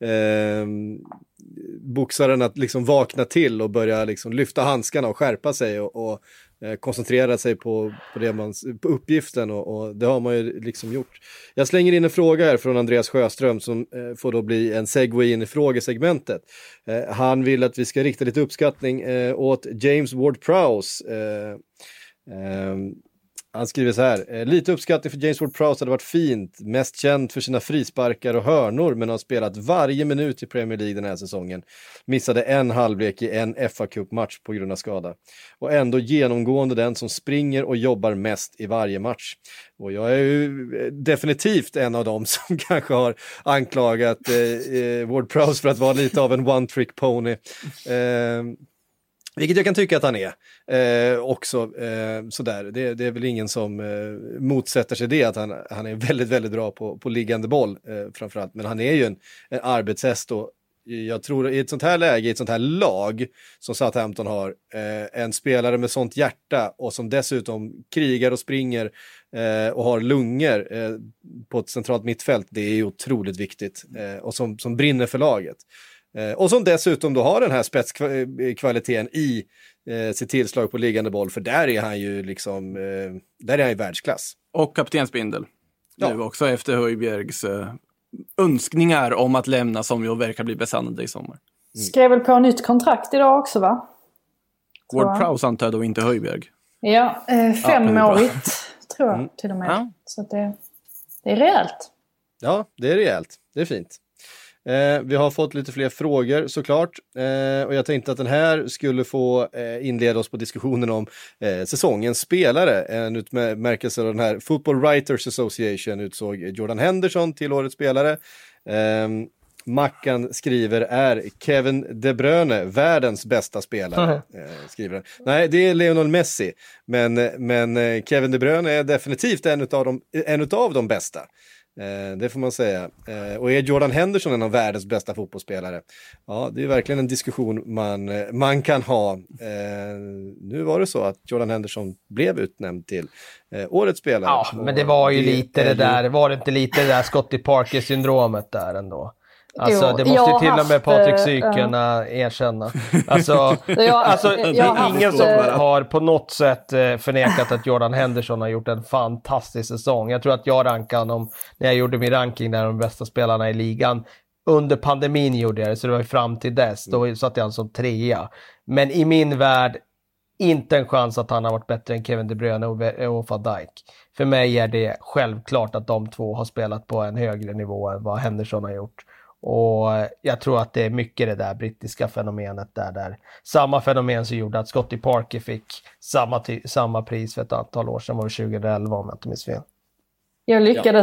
boxaren att liksom vakna till och börja liksom lyfta handskarna och skärpa sig och koncentrera sig på uppgiften, och det har man ju liksom gjort. Jag slänger in en fråga här från Andreas Sjöström som får då bli en segway in i frågesegmentet. Han vill att vi ska rikta lite uppskattning åt James Ward-Prowse. Han skriver så här: lite uppskattning för James Ward-Prowse hade varit fint, mest känd för sina frisparkar och hörnor, men har spelat varje minut i Premier League den här säsongen. Missade en halvlek i en FA Cup-match på grund av skada. Och ändå genomgående den som springer och jobbar mest i varje match. Och jag är ju definitivt en av dem som kanske har anklagat Ward-Prowse för att vara lite av en one-trick pony. Vilket jag kan tycka att han är också. Sådär. Det är väl ingen som motsätter sig det, att han är väldigt, väldigt bra på liggande boll framförallt. Men han är ju en arbetshäst, och jag tror i ett sånt här läge, i ett sånt här lag som Southampton har, en spelare med sånt hjärta och som dessutom krigar och springer och har lungor på ett centralt mittfält, det är ju otroligt viktigt. Och som brinner för laget. Och som dessutom då har den här spetskvaliteten i sitt tillslag på liggande boll, för där är han ju liksom där är han i världsklass. Och kaptensbindel. Ja. Nu också efter Højbjergs önskningar om att lämna, som ju verkar bli besannade i sommar. Skrev väl på nytt kontrakt idag också, va? Ward-Prowse antar jag då, inte Højbjerg. Ja, 5-årigt tror jag till och med. Ja. Så att det är rejält. Ja, det är rejält. Det är fint. Vi har fått lite fler frågor såklart. Och jag tänkte att den här skulle få inleda oss på diskussionen om säsongens spelare. En utmärkelse av den här Football Writers Association utsåg Jordan Henderson till årets spelare. Mackan skriver, är Kevin De Bruyne världens bästa spelare? Skriver. Nej, det är Lionel Messi. Men Kevin De Bruyne är definitivt en av de bästa. Det får man säga. Och är Jordan Henderson en av världens bästa fotbollsspelare? Ja, det är verkligen en diskussion man kan ha. Nu var det så att Jordan Henderson blev utnämnd till årets spelare. Ja, men det var ju lite det där, var det inte lite det där Scottie Parker-syndromet där ändå? Alltså det måste ju till och med Patrik Syken erkänna. Alltså det är ingen som har på något sätt förnekat att Jordan Henderson har gjort en fantastisk säsong. Jag tror att jag rankade honom, när jag gjorde min ranking där de bästa spelarna i ligan, under pandemin gjorde jag det, så det var fram till dess. Då satt jag som 3. Men i min värld, inte en chans att han har varit bättre än Kevin De Bruyne och Van Dijk. För mig är det självklart att de två har spelat på en högre nivå än vad Henderson har gjort. Och jag tror att det är mycket det där brittiska fenomenet där samma fenomen som gjorde att Scottie Parker fick samma pris för ett antal år sedan, var det 2011 om jag inte minns fel. Jag lyckades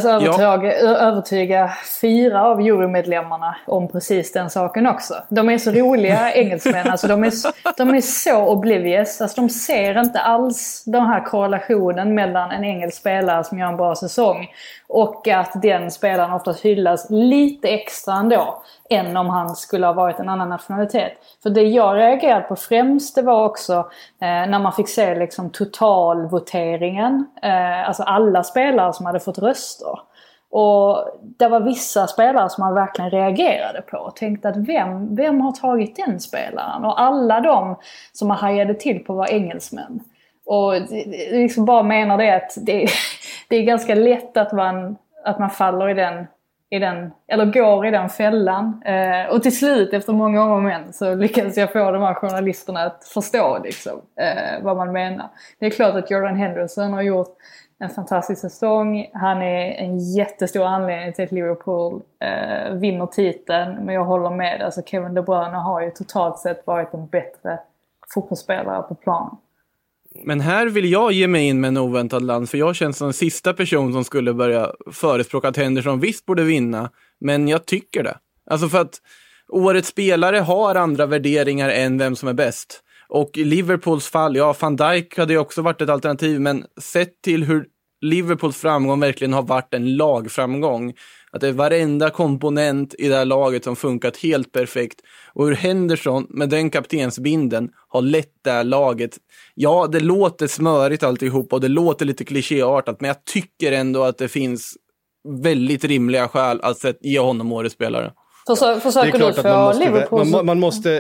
övertyga 4 av jurymedlemmarna om precis den saken också. De är så roliga engelsmän, alltså de är så oblivious. Alltså de ser inte alls den här korrelationen mellan en engelsk spelare som gör en bra säsong och att den spelaren oftast hyllas lite extra ändå än om han skulle ha varit en annan nationalitet. För det jag reagerade på främst, det var också när man fick se liksom totalvoteringen, alltså alla spelare som hade fått röster. Och det var vissa spelare som man verkligen reagerade på och tänkte att vem har tagit den spelaren? Och alla de som man hajade till på var engelsmän. Och liksom bara menar det att det är ganska lätt att man faller i den eller går i den fällan. Och till slut, efter många om och men, så lyckades jag få de här journalisterna att förstå liksom, vad man menar. Det är klart att Jordan Henderson har gjort en fantastisk säsong. Han är en jättestor anledning till att Liverpool vinner titeln. Men jag håller med. Alltså Kevin De Bruyne har ju totalt sett varit en bättre fotbollsspelare på planen. Men här vill jag ge mig in med en oväntad land, för jag känns som den sista person som skulle börja förespråka att Henderson visst borde vinna, men jag tycker det. Alltså för att årets spelare har andra värderingar än vem som är bäst. Och i Liverpools fall, Van Dijk hade ju också varit ett alternativ, men sett till hur Liverpools framgång verkligen har varit en lagframgång, att det är varenda komponent i det här laget som funkat helt perfekt, och hur Henderson med den kaptensbinden har lett det här laget. Ja, det låter smörigt alltihop och det låter lite klichéartat, men jag tycker ändå att det finns väldigt rimliga skäl att ge honom årets spelare. Försöker du få Liverpool? Man måste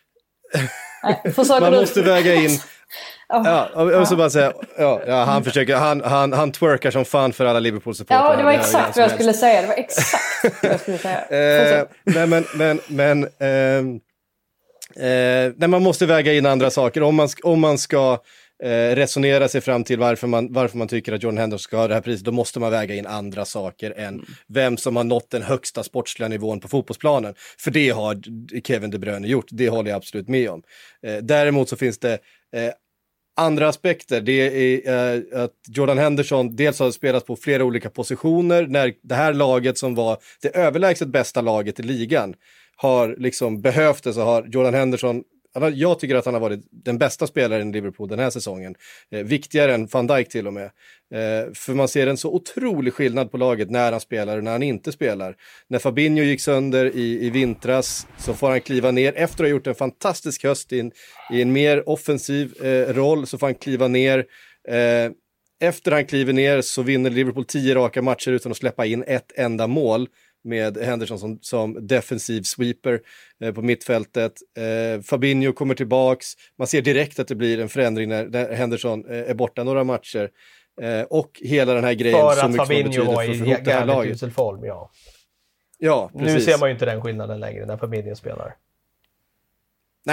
man måste väga in. Ja, jag måste bara säga, han försöker, han twerkar som fan för alla Liverpool-supportrar. Ja, det var exakt vad jag skulle säga. Det var exakt vad jag skulle säga. Men man måste väga in andra saker. Om man ska resonera sig fram till varför man tycker att Jordan Henderson ska ha det här priset, då måste man väga in andra saker än vem som har nått den högsta sportsliga nivån på fotbollsplanen. För det har Kevin De Bruyne gjort, det håller jag absolut med om. Däremot så finns det andra aspekter. Det är att Jordan Henderson dels har spelat på flera olika positioner. När det här laget som var det överlägset bästa laget i ligan har liksom behövt det, så har Jordan Henderson, jag tycker att han har varit den bästa spelaren i Liverpool den här säsongen. Viktigare än Van Dijk till och med. För man ser en så otrolig skillnad på laget när han spelar och när han inte spelar. När Fabinho gick sönder i vintras, så får han kliva ner. Efter att ha gjort en fantastisk höst i en mer offensiv roll, så får han kliva ner. Efter han kliver ner så vinner Liverpool 10 raka matcher utan att släppa in ett enda mål, med Henderson som defensiv sweeper på mittfältet. Fabinho kommer tillbaks. Man ser direkt att det blir en förändring när Henderson är borta några matcher. Och hela den här grejen för så att mycket Fabinho var i gärdet uselform, ja, precis. Nu ser man ju inte den skillnaden längre när Fabinho spelar. Nej,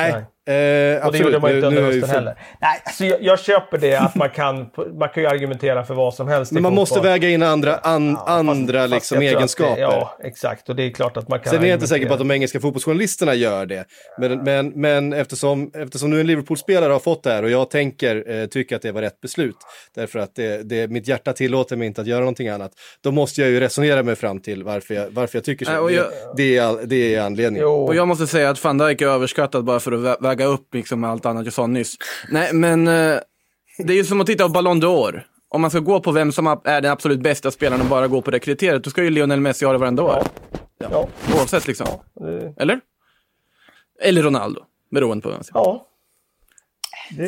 Och det gjorde man inte under hösten heller. Nej, alltså jag köper det att man kan ju argumentera för vad som helst. Men man måste väga in andra liksom egenskaper. Ja, exakt. Och det är klart att man kan. Sen är jag inte säker på att de engelska fotbollsjournalisterna gör det. Men eftersom nu en Liverpool-spelare har fått det här och jag tycker att det var rätt beslut. Därför att mitt hjärta tillåter mig inte att göra någonting annat. Då måste jag ju resonera mig fram till varför jag tycker så. Det är anledningen. Och jag måste säga att Van Dijk är överskattad bara för att väga upp liksom allt annat jag sa nyss. Nej, men det är ju som att titta på Ballon d'Or. Om man ska gå på vem som är den absolut bästa spelaren och bara gå på det kriteriet, då ska ju Lionel Messi ha det varenda år. Ja. Oavsett liksom. Eller? Eller Ronaldo, beroende på vem. Ja. Det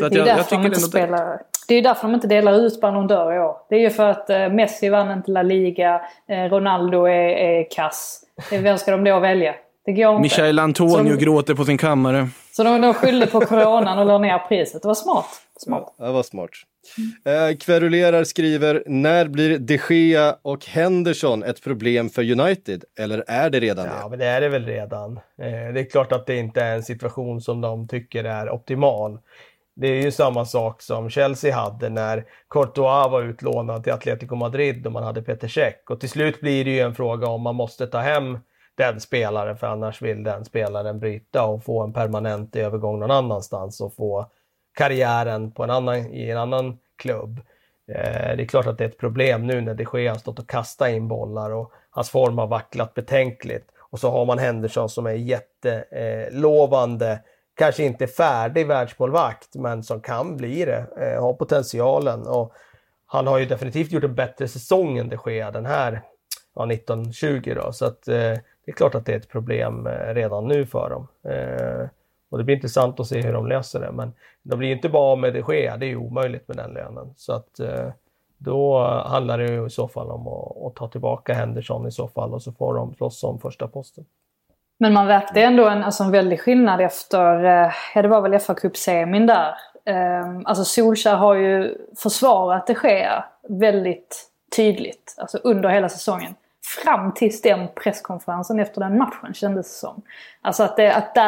är därför de inte delar ut Ballon d'Or i år. Det är ju för att Messi vann inte La Liga, Ronaldo är kass. Vem ska de då välja? Det går inte. Michael Antonio gråter på sin kammare. Så de skyllde på coronan och la ner priset. Det var smart. Ja, det var smart. Kverulerar skriver, när blir De Gea och Henderson ett problem för United? Eller är det redan det? Ja, men det är det väl redan. Det är klart att det inte är en situation som de tycker är optimal. Det är ju samma sak som Chelsea hade när Courtois var utlånad till Atletico Madrid och man hade Peter Cech. Och till slut blir det ju en fråga om man måste ta hem den spelaren, för annars vill den spelaren bryta och få en permanent övergång någon annanstans och få karriären i en annan klubb. Det är klart att det är ett problem nu när De Gea har stått och kastat in bollar och hans form har vacklat betänkligt. Och så har man Henderson som är jättelovande, kanske inte färdig världsmålvakt, men som kan bli det, har potentialen. Och han har ju definitivt gjort en bättre säsong än De Gea den här 1920 då, så att det är klart att det är ett problem redan nu för dem. Och det blir intressant att se hur de löser det. Men de blir inte bara med det Gea, det är ju omöjligt med den lönen. Så att då handlar det ju i så fall om att ta tillbaka Henderson i så fall. Och så får de slåss om första posten. Men man verkade ändå en väldig skillnad efter, det var väl FA Cup-semin där. Alltså Solskjaer har ju försvarat det Gea väldigt tydligt. Alltså under hela säsongen. Fram till den presskonferensen efter den matchen kändes det som. Alltså att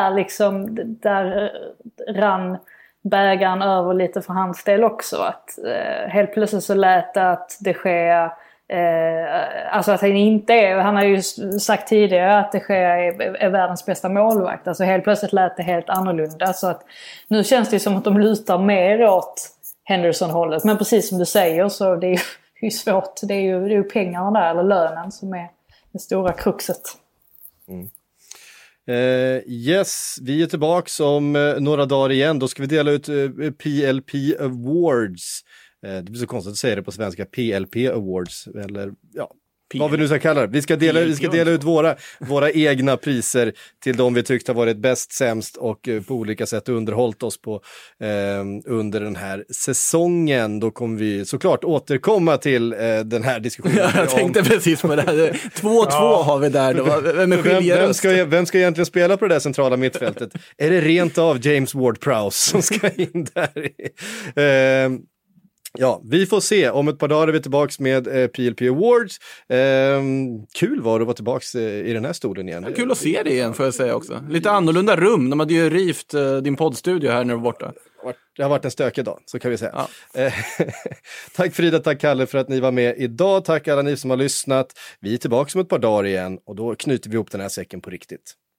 där rann bägaren över lite för hans del också. Att helt plötsligt så lät det att De Gea, alltså att han inte är, han har ju sagt tidigare att De Gea är världens bästa målvakt. Alltså helt plötsligt lät det helt annorlunda. Så att nu känns det som att de lutar mer åt Henderson-hållet. Men precis som du säger så det är ju svårt. Det är ju pengarna där, eller lönen, som är det stora kruxet. Yes, vi är tillbaka om några dagar igen. Då ska vi dela ut PLP Awards. Det blir så konstigt att säga det på svenska. PLP Awards. Eller ja, vad vi nu ska kalla det. Vi ska dela ut våra egna priser till de vi tyckte har varit bäst, sämst och på olika sätt underhållit oss på under den här säsongen. Då kommer vi såklart återkomma till den här diskussionen. Ja, jag tänkte precis på det här. 2-2 har vi där då. Vem ska egentligen spela på det där centrala mittfältet? Är det rent av James Ward-Prowse som ska in där? Ja, vi får se. Om ett par dagar är vi tillbaka med PLP Awards. Kul var det att vara tillbaka i den här stolen igen. Ja, kul att se det igen, får jag säga också. Lite annorlunda rum. De hade ju rivt din poddstudio här när du var borta. Det har varit en stökig dag, så kan vi säga. Ja. Tack Frida, tack Kalle för att ni var med idag. Tack alla ni som har lyssnat. Vi är tillbaka om ett par dagar igen och då knyter vi ihop den här säcken på riktigt.